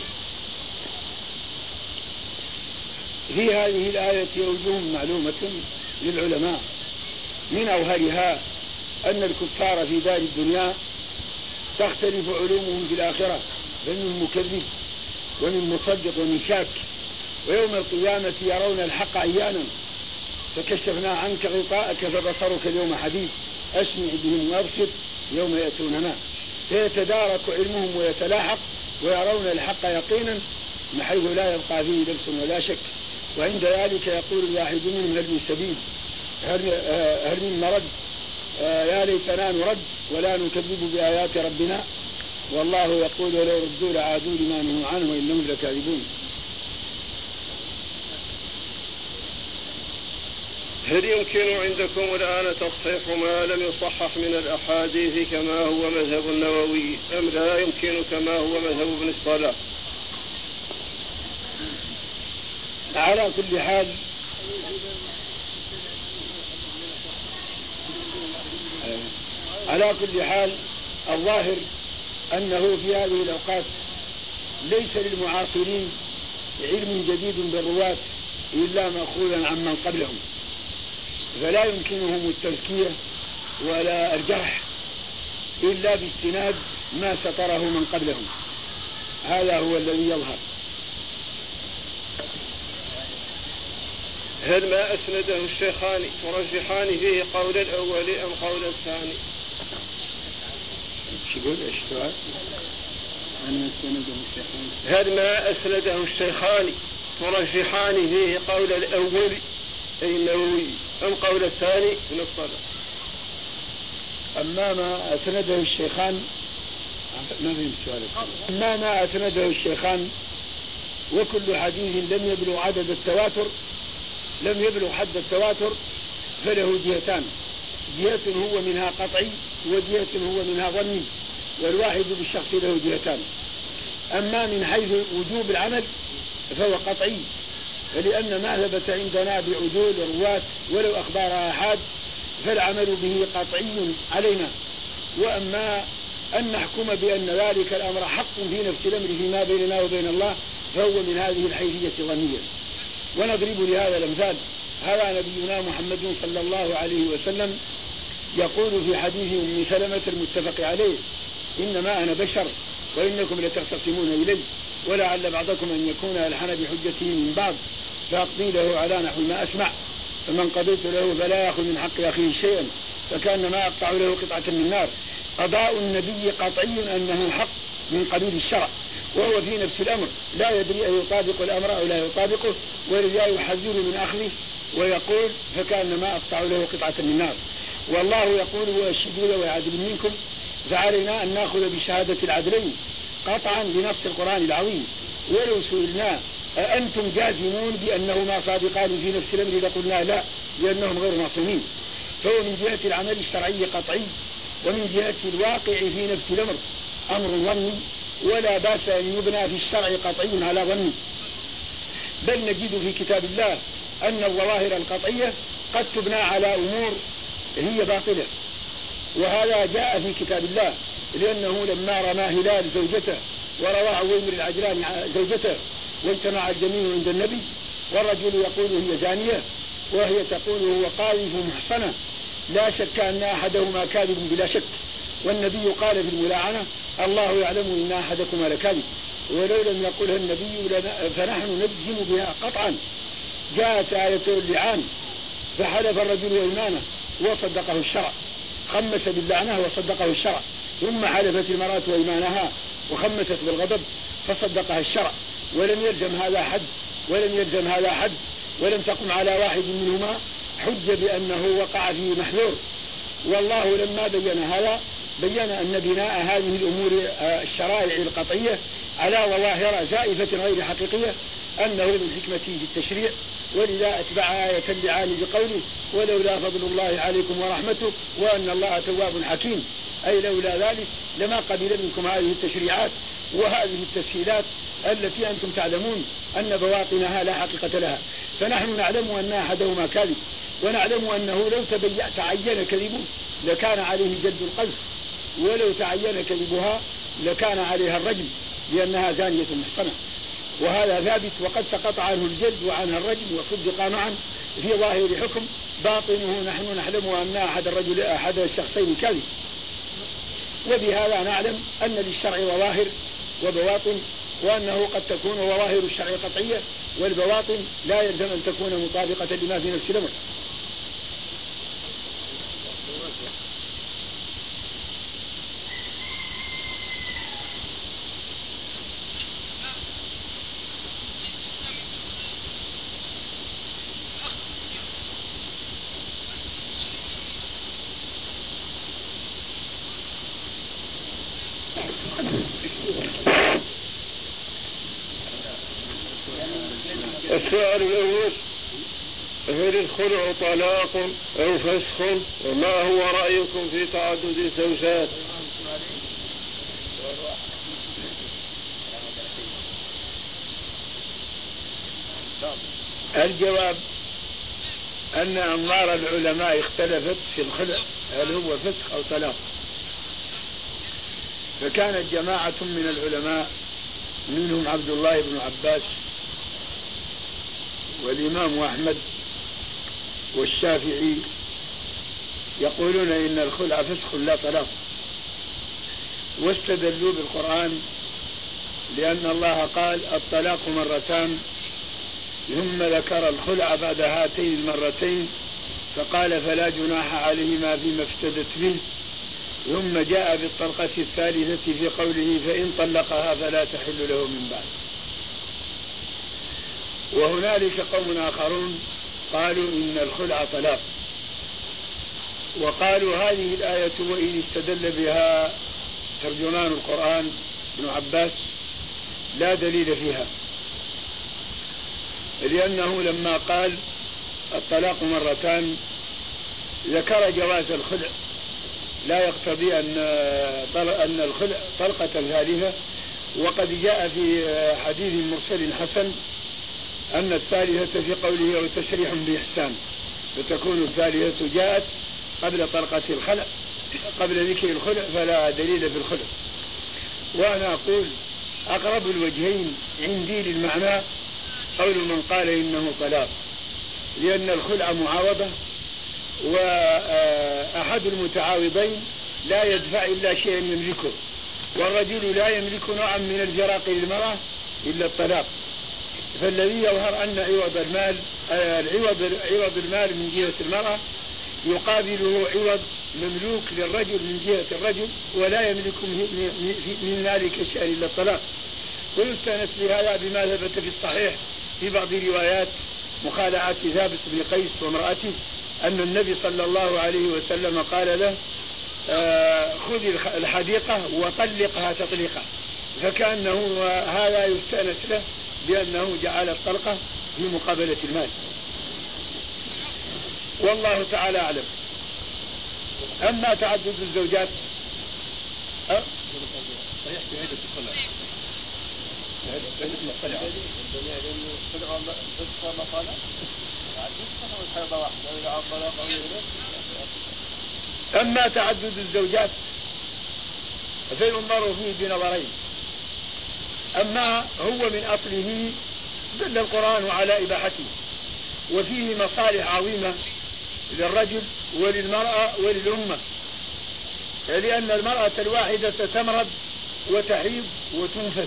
في هذه الآية وجوه معلومة للعلماء، من أوهرها أن الكفار في دار الدنيا تختلف علومهم في الآخرة، فمن مكذب ومن مصدق ومن شاك. ويوم القيامة يرون الحق عيانا فكشفنا عنك غطاءك فبصرك اليوم حديد أسمع بهم وأبصر يوم يأتوننا، فيتدارك علمهم ويتلاحق ويرون الحق يقينا من حيث لا يبقى فيه لبس ولا شك. وعند ذلك يقول الواحد منهم هل من سبيل، هل من مرد، يا ليتنا نرد ولا نكذب بآيات ربنا، والله يقول ولو ردوا لعادوا لما نهوا عنه وإنهم لكاذبون. هل يمكن عندكم الآن تصحيح ما لم يصحح من الأحاديث كما هو مذهب النووي، أم لا يمكن كما هو مذهب ابن الصلاح؟ على كل حال الظاهر أنه في هذه الأوقات ليس للمعاصرين علم جديد بالرواة إلا مأخوذا عمن قبلهم، فلا يمكنهم التزكية ولا الجرح إلا باستناد ما سطره من قبلهم. هذا هو الذي يظهر. هل ما أسنده الشيخان ترجحان فيه قول الأول أم قول الثاني؟ هل ما أسنده الشيخان ترجحان فيه قول الأول أي النووي أم قول الثاني من الصلاة؟ أما ما أسنده الشيخان ما أسنده الشيخان وكل حديث لم يبلغ حد التواتر فله جهتان: جهة هو منها قطعي وجهة هو منها ظني، والواحد بالشخص له جهتان. أما من حيث وجوب العمل فهو قطعي، فلأن ما ثبت عندنا بعدول الرواة ولو أخبار آحاد فالعمل به قطعي علينا. وأما أن نحكم بأن ذلك الأمر حق في نفس الأمر فيما بيننا وبين الله فهو من هذه الحيثية ظنية. ونضرب لهذا الأمثال: هذا نبينا محمد صلى الله عليه وسلم يقول في حديث أم سلمة المتفق عليه: إنما أنا بشر وإنكم لتختصمون إلي، ولعل بعضكم أن يكون ألحن بحجته من بعض، فأقضي له على نحو ما أسمع، فمن قضيت له فلا يأخذ من حق أخيه شيئا فكأنما أقطع له قطعة من نار. قضاء النبي قطعي أنه حق من قبيل الشرع، وهو في نفس الأمر لا يدري أن يطابق الأمر أو لا يطابقه، ولذا يحذر من أخذه ويقول فكأنما أقطع له قطعة من نار. والله يقول: وأشهدوا ذوي عدل منكم، فعلينا أن نأخذ بشهادة العدلين قطعا بنص القرآن العظيم. ولو سئلنا أنتم جازمون بأنهما صادقان في نفس الأمر لقلنا لا، لأنهم غير معصومين. فهو من جهة العمل الشرعي قطعي، ومن جهة الواقع في نفس الأمر أمر ظني، ولا بأس أن يبنى في الشرع قطعي على ظني. بل نجد في كتاب الله أن الظواهر القطعية قد تبنى على أمور هي باطلة، وهذا جاء في كتاب الله، لأنه لما رمى هلال زوجته وروى عويمر العجلاني زوجته واجتمع الجميع عند النبي، والرجل يقول هي زانية وهي تقول هو قاذف محصنة، لا شك أن أحدهما كاذب بلا شك، والنبي قال في الملاعنة الله يعلم إن أحدكما لكاذب، ولو لم يقلها النبي فنحن نجزم بها قطعا. جاءت آية اللعان فحلف الرجل وإيمانه وصدقه الشرع، خمس باللعنة وصدقه الشرع، ثم حلفت المرأة وإيمانها وخمست بالغضب فصدقها الشرع، ولم يلزم هذا حد ولم تقم على واحد منهما حجة بأنه وقع في محذور. والله لما بين هذا بين أن بناء هذه الأمور الشرائع القطعية على ظواهر زائفة غير حقيقية أنه من حكمته في التشريع، ولذا أتبع آية اللعان بقوله ولولا فضل الله عليكم ورحمته وأن الله تواب حكيم، أي لولا ذلك لما قبل منكم هذه التشريعات وهذه التسهيلات التي أنتم تعلمون أن بواطنها لا حقيقة لها. فنحن نعلم أن أحدهما كاذب، ونعلم أنه لو تعين كذبه لكان عليه جلد القذف، ولو تعين كذبها لكان عليها الرجم، لأنها زانية محصنة، وهذا ثابت، وقد سقط عنه الجلد وعنها الرجم وصدق معا في ظاهر حكم، باطنه نحن نعلم أن أحد الشخصين كاذب. وبهذا نعلم أن للشرع ظواهر وبواطن، وأنه قد تكون ظواهر الشرع قطعية والبواطن لا يلزم أن تكون مطابقة لما في نفس الأمر. السؤال الأول: هل الخلع طلاق أو فسخ؟ وما هو رأيكم في تعدد الزوجات؟ الجواب أن أنظار العلماء اختلفت في الخلع، هل هو فسخ أو طلاق. فكانت جماعة من العلماء منهم عبد الله بن عباس والإمام أحمد والشافعي يقولون إن الخلع فسخ لا طلاق، واستدلوا بالقرآن لأن الله قال الطلاق مرتان، ثم ذكر الخلع بعد هاتين المرتين فقال فلا جناح عليهما فيما افتدت به، ثم جاء بالطلقة الثالثة في قوله فإن طلقها فلا تحل له من بعد. وهنالك قوم آخرون قالوا إن الخلع طلاق، وقالوا هذه الآية وإن استدل بها ترجمان القرآن ابن عباس لا دليل فيها، لأنه لما قال الطلاق مرتان ذكر جواز الخلع، لا يقتضي أن الخلع طلقة ثالثة، وقد جاء في حديث مرسل حسن أن الثالثة في قوله وتشريح بإحسان، فتكون الثالثة جاءت قبل طلقة الخلع، قبل ذكر الخلع، فلا دليل في الخلع. وأنا أقول أقرب الوجهين عندي للمعنى قول من قال إنه طلاق، لأن الخلع معاوضة، وأحد المتعاوضين لا يدفع إلا شيئا يملكه، والرجل لا يملك نوعا من الفراق للمرأة إلا الطلاق. فالذي يظهر أن عوض المال من جهة المرأة يقابله عوض مملوك للرجل من جهة الرجل، ولا يملك من ذلك شيئا إلا الطلاق. ويستأنس بهذا بما ثبت في الصحيح في بعض روايات مخالعة ثابت بن قيس وامرأته أن النبي صلى الله عليه وسلم قال له خذ الحديقة وطلقها تطليقا، فكأنه هذا يستأنس له بأنه جعل الطلقة في مقابلة المال. والله تعالى أعلم. أما تعدد الزوجات أما تعدد الزوجات فينظر فيه بنظرين. أما هو من أصله دل القرآن على إباحته، وفيه مصالح عظيمة للرجل وللمرأة وللأمة، لأن المرأة الواحدة تمرض وتحيض وتنفس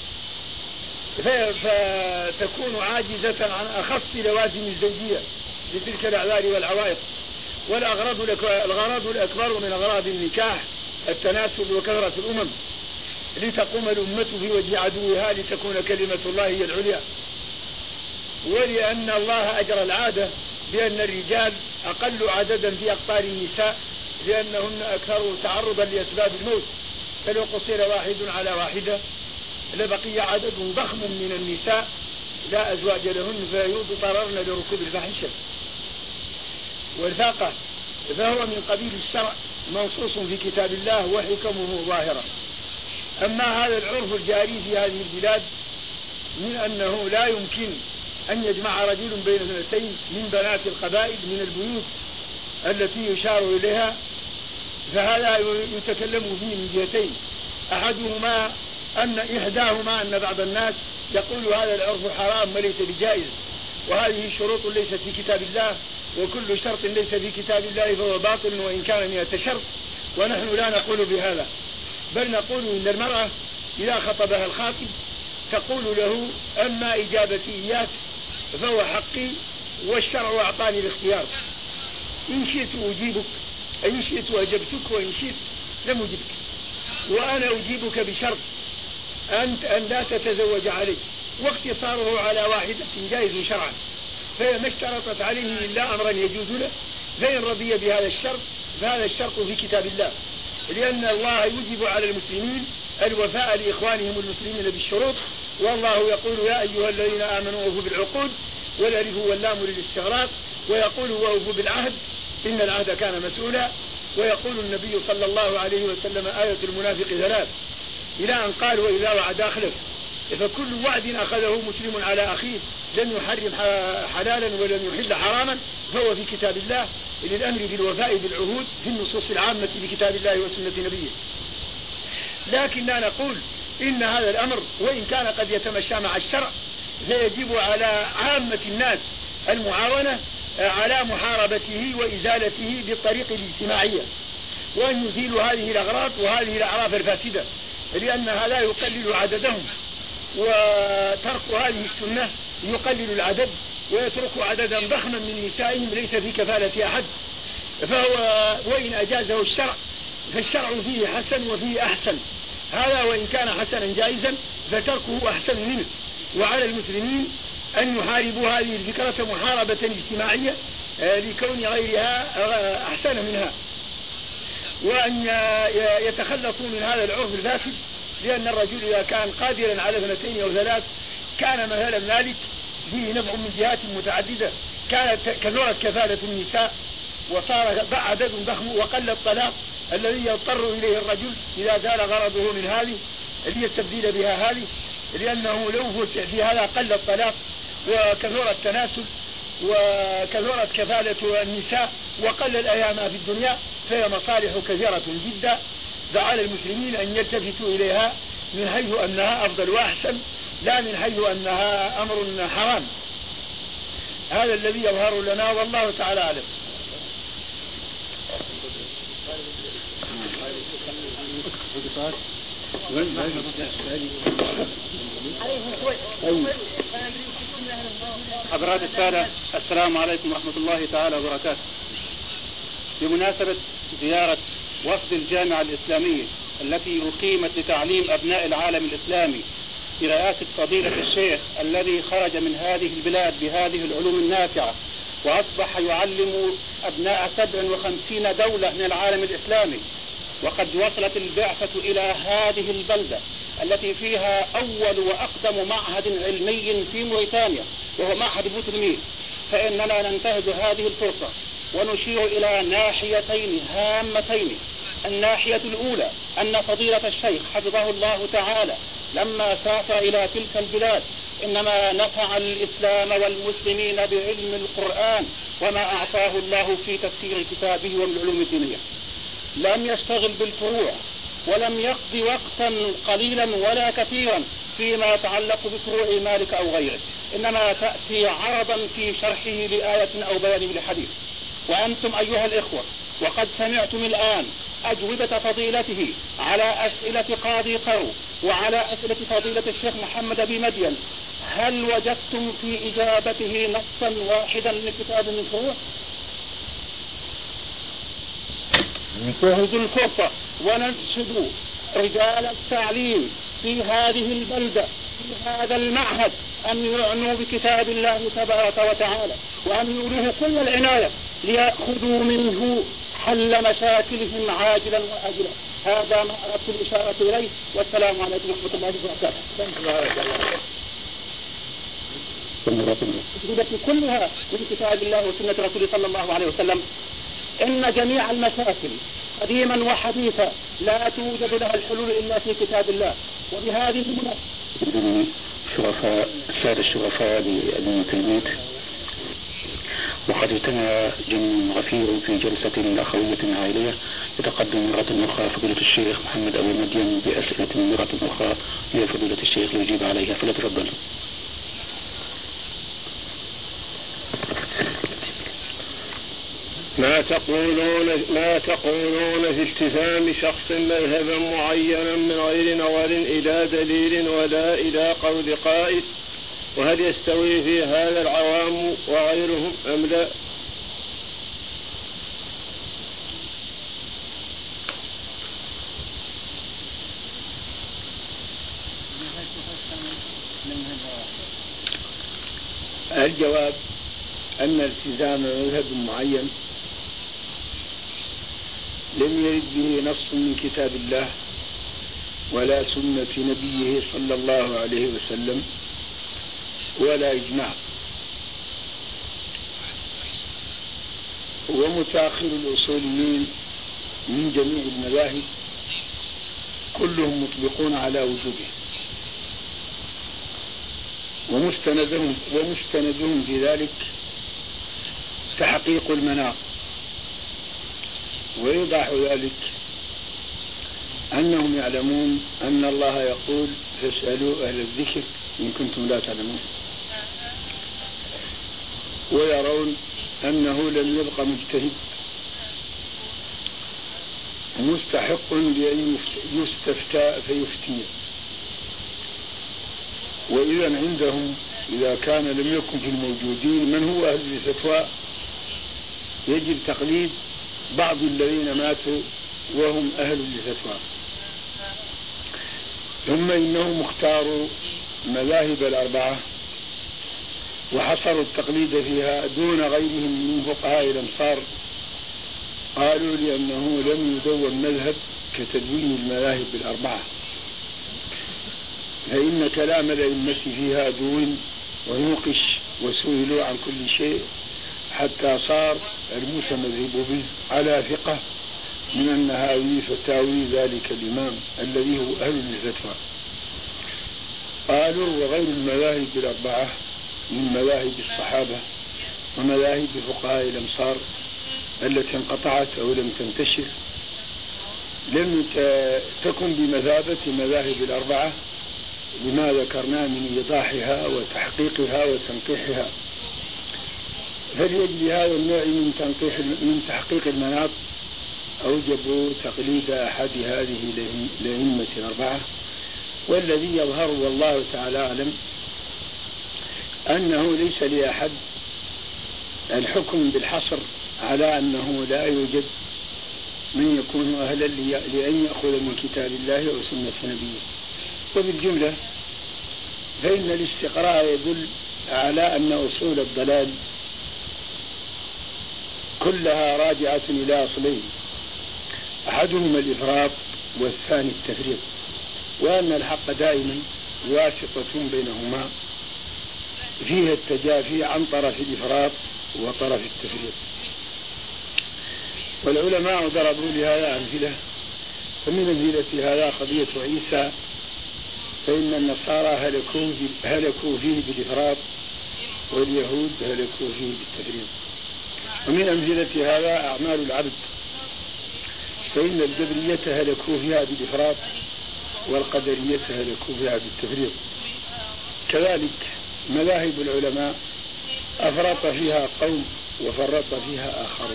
فتكون عاجزة عن أخص لوازم الزوجية لتلك الأعذار والعوائق. والأغراض الأكبر من أغراض النكاح التناسل وكثرة الأمم، لتقوم الأمة في وجه عدوها لتكون كلمة الله هي العليا. ولأن الله أجرى العادة بأن الرجال أقل عددا في أقطار النساء لأنهن أكثر تعرضا لأسباب الموت، فلو قصر واحد على واحدة لبقي عدد ضخم من النساء لا أزواج لهن فيضطررن لركوب الفاحشة والفاقة، فهو من قبيل الشرع منصوص في كتاب الله وحكمه ظاهرة. أما هذا العرف الجاري في هذه البلاد من أنه لا يمكن أن يجمع رجل بين اثنتين من بنات القبائل من البيوت التي يشار إليها، فهذا يتكلم فيه من جهتين. أحدهما أن إحداهما أن بعض الناس يقول هذا العرف حرام وليس بجائز، وهذه شروط ليست في كتاب الله، وكل شرط ليس في كتاب الله فهو باطل وإن كان 100 شرط. ونحن لا نقول بهذا، بل نقول إن المرأة إذا خطبها الخاطب تقول له أما إجابتي إياك فهو حقي والشرع أعطاني الاختيار، إن شئت أجيبك إن شئت أجبتك وإن شئت لم أجبك، وأنا أجيبك بشرط أن لا تتزوج علي، واقتصاره على واحدة جائز شرعا، فما اشترطت عليه إلا أمرا يجوز له، فإن رضي بهذا الشرط فهذا الشرط في كتاب الله، لأن الله يجب على المسلمين الوفاء لإخوانهم المسلمين بالشروط. والله يقول يا أيها الذين آمنوا أوفوا بالعقود، والألف واللام للاستغراق، ويقول وأوفوا بالعهد إن العهد كان مسؤولا. ويقول النبي صلى الله عليه وسلم آية المنافق 3 إلى أن قال وإذا وعد أخلف، فكل وعد أخذه مسلم على أخيه لن يحرم حلالا ولن يحل حراما فهو في كتاب الله، للأمر بالوفاء بالعهود في النصوص العامة بكتاب الله وسنة نبيه. لكننا نقول إن هذا الأمر وإن كان قد يتمشى مع الشرع فيجب على عامة الناس المعاونة على محاربته وإزالته بالطريق الاجتماعية، وأن يزيلوا هذه الأغراض وهذه الأعراف الفاسدة، لأنها لا يقلل عددهم، وترك هذه السنة يقلل العدد ويترك عددا ضخما من نسائهم ليس في كفالة أحد. فهو وإن أجازه الشرع فالشرع فيه حسن وفيه أحسن، هذا وإن كان حسنا جائزا فتركه أحسن منه. وعلى المسلمين أن يحاربوا هذه الفكرة محاربة اجتماعية لكون غيرها أحسن منها، وأن يتخلصوا من هذا العرف الفاسد، لأن الرجل إذا كان قادرا على 2 أو 3 كان مثلا ذلك فيه نفع من جهات متعددة، كانت كثرت كفالة النساء وصار عدد ضخم وقل الطلاق الذي يضطر إليه الرجل إذا زال غرضه من هذه ليستبدل بها هذه، لأنه لو وسع في هذا قل الطلاق وكثر التناسل وكثرت كفالة النساء وقل الأيام في الدنيا، فهي مصالح كثيرة جدا، فعلى المسلمين أن يلتفتوا إليها من حيث أنها أفضل وأحسن، لا من حيث أنها أمر حرام. هذا الذي يظهر لنا والله تعالى أعلم. حضرات السادة، السلام عليكم ورحمة الله تعالى وبركاته. بمناسبة زيارة وفد الجامعة الإسلامية التي أقيمت لتعليم أبناء العالم الإسلامي برئاسة فضيلة الشيخ الذي خرج من هذه البلاد بهذه العلوم النافعة وأصبح يعلم أبناء 57 دولة من العالم الإسلامي، وقد وصلت البعثة إلى هذه البلدة التي فيها أول وأقدم معهد علمي في موريتانيا وهو معهد بوتلميل، فإننا ننتهز هذه الفرصة ونشير إلى ناحيتين هامتين. الناحية الأولى أن فضيلة الشيخ حفظه الله تعالى لما سافر إلى تلك البلاد إنما نفع الإسلام والمسلمين بعلم القرآن وما أعطاه الله في تفسير كتابه ومن العلوم الدينية. لم يشتغل بالفروع ولم يقضي وقتا قليلا ولا كثيرا فيما يتعلق بفروع مالك أو غيره، إنما تأتي عرضا في شرحه لآية أو بيان لحديث. وأنتم أيها الإخوة وقد سمعتم الآن أجوبة فضيلته على أسئلة قاضي قرو وعلى أسئلة فضيلة الشيخ محمد أبي مدين. هل وجدتم في إجابته نصا واحدا لكتاب من فروع؟ ننتهز الفرصة وننشد رجال التعليم في هذه البلدة في هذا المعهد أن يعنوا بكتاب الله تبارك وتعالى وأن يولوه كل العناية ليأخذوا منه حل مشاكلهم عاجلا وآجلا. هذا ما أردت الإشارة إليه، والسلام عليكم ورحمة الله وبركاته. كلها من كتاب الله وسنة رسوله صلى الله عليه وسلم. إن جميع المشاكل قديما وحديثا لا توجد لها الحلول إلا في كتاب الله. وبهذه المناسبة السادة الشرفاء لابن تيمية، وقد اجتمع جمع غفير في جلسة أخوية عائلية يتقدم مرة أخرى فضيلة الشيخ محمد أبي مدين بأسئلة مرة أخرى لفضيلة الشيخ ليجيب عليها، فليتفضل. ما تقولون في التزام شخص مذهبا معينا من غير نظر إلى دليل ولا إلى قول قائل؟ وهل يستوي في هذا العوام وغيرهم أم لا؟ الجواب أن التزام مذهب معين لم يرد به نص من كتاب الله ولا سنة نبيه صلى الله عليه وسلم ولا إجماع. ومتأخر الأصوليين من جميع المذاهب كلهم مطبقون على وجوبه، ومستندهم في ذلك تحقيق المناط. ويوضح ذلك أنهم يعلمون أن الله يقول فاسألوا أهل الذكر إن كنتم لا تعلمون، ويرون أنه لم يبق مجتهد مستحق لأن يستفتى فيفتي. وإذا عندهم إذا كان لم يكن في الموجودين من هو أهل الفتوى يجب تقليد بعض الذين ماتوا وهم أهل الفتوى. ثم إنهم اختاروا مذاهب الأربعة وحصروا التقليد فيها دون غيرهم من فقهاء الأمصار. قالوا لأنه لم يدون مذهب كتدوين المذاهب الأربعة، فإن كلام الأئمة فيها دون ونوقش وسئلوا عن كل شيء حتى صار المتمذهب به على ثقة من أن هذه فتاوي ذلك الإمام الذي هو أهل الفتوى. قالوا وغير المذاهب الأربعة من مذاهب الصحابة ومذاهب فقهاء الأمصار التي انقطعت أو لم تنتشر لم تكن بمثابة مذاهب الأربعة لما ذكرنا من إيضاحها وتحقيقها وتنقيحها. فلأجل هذا النوع من تحقيق المناط أوجبوا تقليد أحد هذه الأئمة الأربعة. والذي يظهر والله تعالى أعلم أنه ليس لأحد الحكم بالحصر على أنه لا يوجد من يكون أهلا لأن يأخذ من كتاب الله وسنة نبيه. وبالجملة فإن الاستقراء يدل على أن أصول الضلال كلها راجعة إلى أصلين، أحدهما الإفراط والثاني التفريط. وأن الحق دائما واسطة بينهما فيها التجافي عن طرف الإفراط وطرف التفريط. والعلماء ضربوا لهذا أمثلة، فمن أمثلة هذا قضية عيسى، فإن النصارى هلكوا فيه بالإفراط واليهود هلكوا فيه بالتفريط. ومن أمثلة هذا أعمال العبد، فإن الجبرية هلكوا فيها بالإفراط والقدرية هلكوا فيها بالتفريط. كذلك مذاهب العلماء أفرط فيها قوم وفرط فيها آخرون.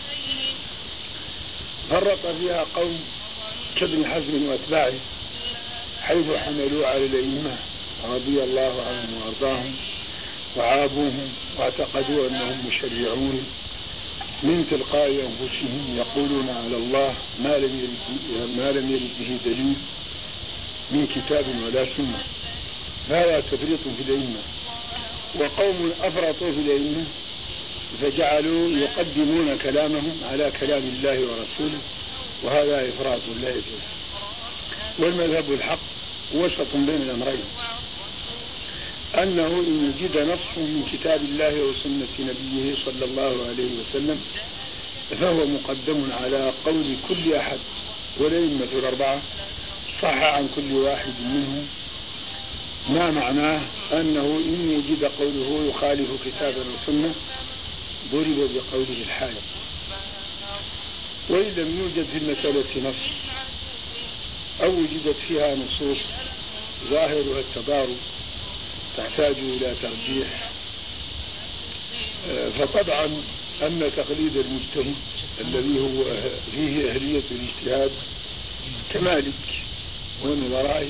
فرط فيها قوم كابن حزم وأتباعه، حيث حملوا على الأئمة رضي الله عنهم وأرضاهم وعابوهم واعتقدوا أنهم مشرعون من تلقاء أنفسهم، يقولون على الله ما لم يرد به دليل من كتاب ولا سنة، فهذا تفريط في الأئمة. وقوم أفرطوا في الأئمة فجعلوا يقدمون كلامهم على كلام الله ورسوله، وهذا إفراط لا يجوز. والمذهب الحق وسط بين الأمرين، أنه إن وجد نص من كتاب الله وسنة نبيه صلى الله عليه وسلم فهو مقدم على قول كل أحد، والأئمة الأربعة صح عن كل واحد منهم، ما معناه أنه إن وجد قوله يخالف كتابا وسنة ضرب بقوله الحائط. وإن لم يوجد في المسألة نص أو وجدت فيها نصوص ظاهرها التضارب تحتاج إلى ترجيح، فطبعا أن تقليد المجتهد الذي هو فيه أهلية الاجتهاد كمالك ونظرائه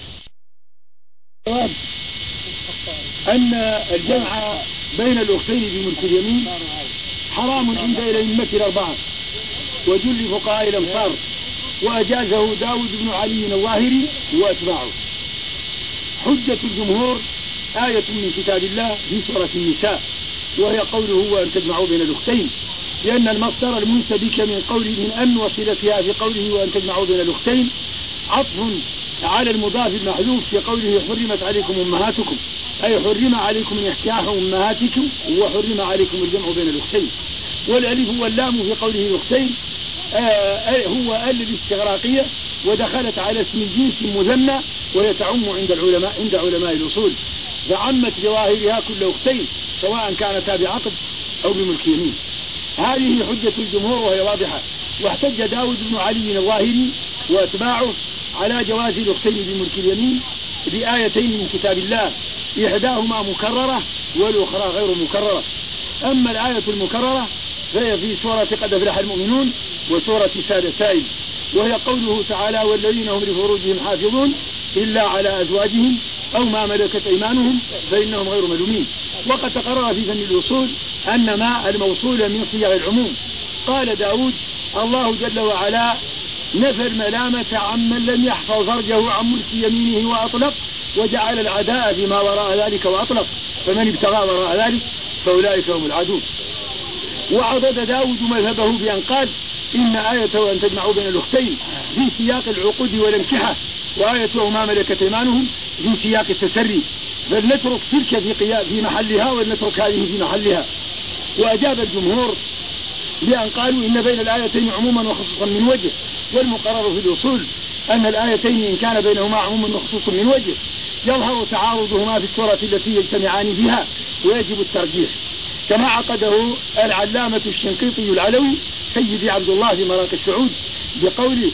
أن الجمع بين الأختين بملك اليمين حرام عند الأئمة الأربعة وجل فقهاء الأمصار، وأجازه داود بن علي الظاهري وأتباعه. حجة الجمهور آية من كتاب الله في سورة النساء، وهي قوله وأن تجمعوا بين الأختين، لأن المصدر المنسبك من أن وصلتها في قوله وأن تجمعوا بين الأختين عطف على المضاف المحذوف في قوله حرمت عليكم أمهاتكم، أي حرم عليكم نكاح أمهاتكم وحرم عليكم الجمع بين الأختين. والألف واللام في قوله الأختين هو الاستغراقية، ودخلت على اسم الجنس مثنى، وهي تعم عند علماء الأصول، فعمت جواهرها كل أختين سواء كانتا بعقد أو بملك يمين. هذه حجة الجمهور وهي واضحة. واحتج داود بن علي الظاهري وأتباعه على جواز الأختين بملك اليمين بآيتين من كتاب الله، إحداهما مكررة والأخرى غير مكررة. أما الآية المكررة فهي في سورة قد أفلح المؤمنون وسورة سائل، وهي قوله تعالى والذين هم لفروجهم حافظون إلا على أزواجهم أو ما ملكت أيمانهم فإنهم غير ملومين. وقد تقرر في فن الأصول أن ما الموصول من صيغ العموم. قال داود الله جل وعلا نفى الملامة عمن لم يحفظ فرجه عن ملك يمينه وأطلق، وجعل العداء فيما وراء ذلك وأطلق، فمن ابتغى وراء ذلك فأولئك هم العدو. وعضد داود مذهبه بأن قال إن آية وأن تجمعوا بين الأختين في سياق العقود والانكحة، وآية وما ملكت أيمانهم في سياق التسري، فلنترك تلك في محلها ولنترك هذه في محلها. وأجاب الجمهور بأن قالوا إن بين الآيتين عموما وخصوصا من وجه، والمقرر في الأصول أن الآيتين إن كان بينهما عموما وخصوصا من وجه يظهر تعارضهما في السورة التي يجتمعان فيها ويجب الترجيح، كما عقده العلامة الشنقيطي العلوي سيدي عبد الله في مراقي السعود بقوله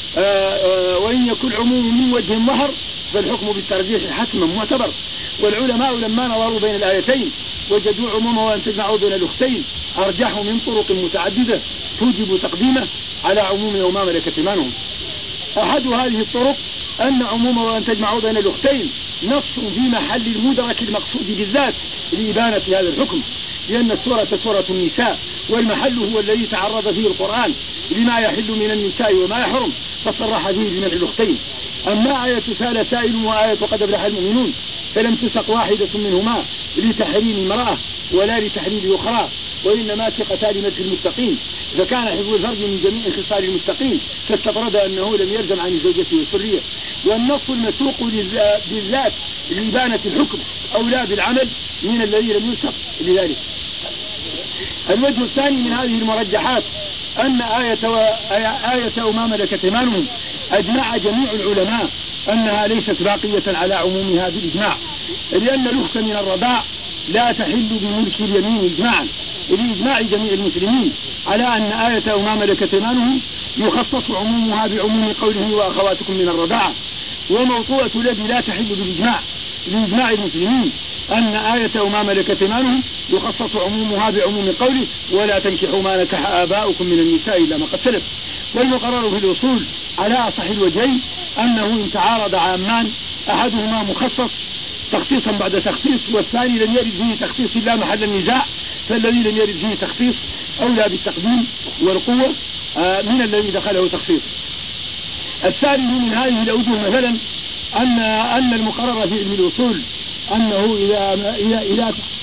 وإن يكن عموم من وجه ظهر فالحكم بالترجيح حتما معتبر. والعلماء لما نظروا بين الآيتين وجدوا عموما وأن تجمعوا بين الأختين أرجحوا من طرق متعددة توجب تقديمه على عموم وما ملكت أيمانهم. أحد هذه الطرق أن عموما وأن تجمعوا بين الأختين نص في محل المدرك المقصود بالذات لإبانة هذا الحكم، لأن السورة سورة النساء، والمحل هو الذي تعرض فيه القرآن لما يحل من النساء وما يحرم، فصرح فيه بمنع الأختين. أما آية سائل وآية قد أفلح المؤمنون فلم تسق واحدة منهما لتحريم امرأة ولا لتحريم أخرى، وإنما ثقتان لمدح المتقين، فكان حفظ الفرج من جميع خصال المتقين، فاستطرد أنه لم يلزم عن الزوجة والسرية. والنص المسوق بالذات لإبانة الحكم أو لا بالعمل من الذي لم يسق لذلك. الوجه الثاني من هذه المرجحات أن آية وما ملكت أيمانهم أجمع جميع العلماء أنها ليست باقية على عمومها بالإجماع، لأن الأخت من الرضاع لا تحل بملك اليمين إجماعا، لإجماع جميع المسلمين على أن آية وما ملكت أيمانهم يخصص عمومها بعموم قوله وأخواتكم من الرضاعة. وموطوءة الذي لا تحل بالإجماع لإجماع المسلمين أن آية وما ملكت أيمانهم يخصص عمومها بعموم قوله ولا تنكحوا ما نكح آباؤكم من النساء إلا ما قد سلف. والمقرر في الأصول على أصح الوجهين أنه إن تعارض عامان أحدهما مخصص تخصيصا بعد تخصيص والثاني لم يرد فيه تخصيص لا محل النزاع، فالذي لم يرد فيه تخصيص أولى بالتقديم والقوة من الذي دخله تخصيص. الثاني من هذه الأوجه مثلا أن المقرر في علم الأصول أنه إذا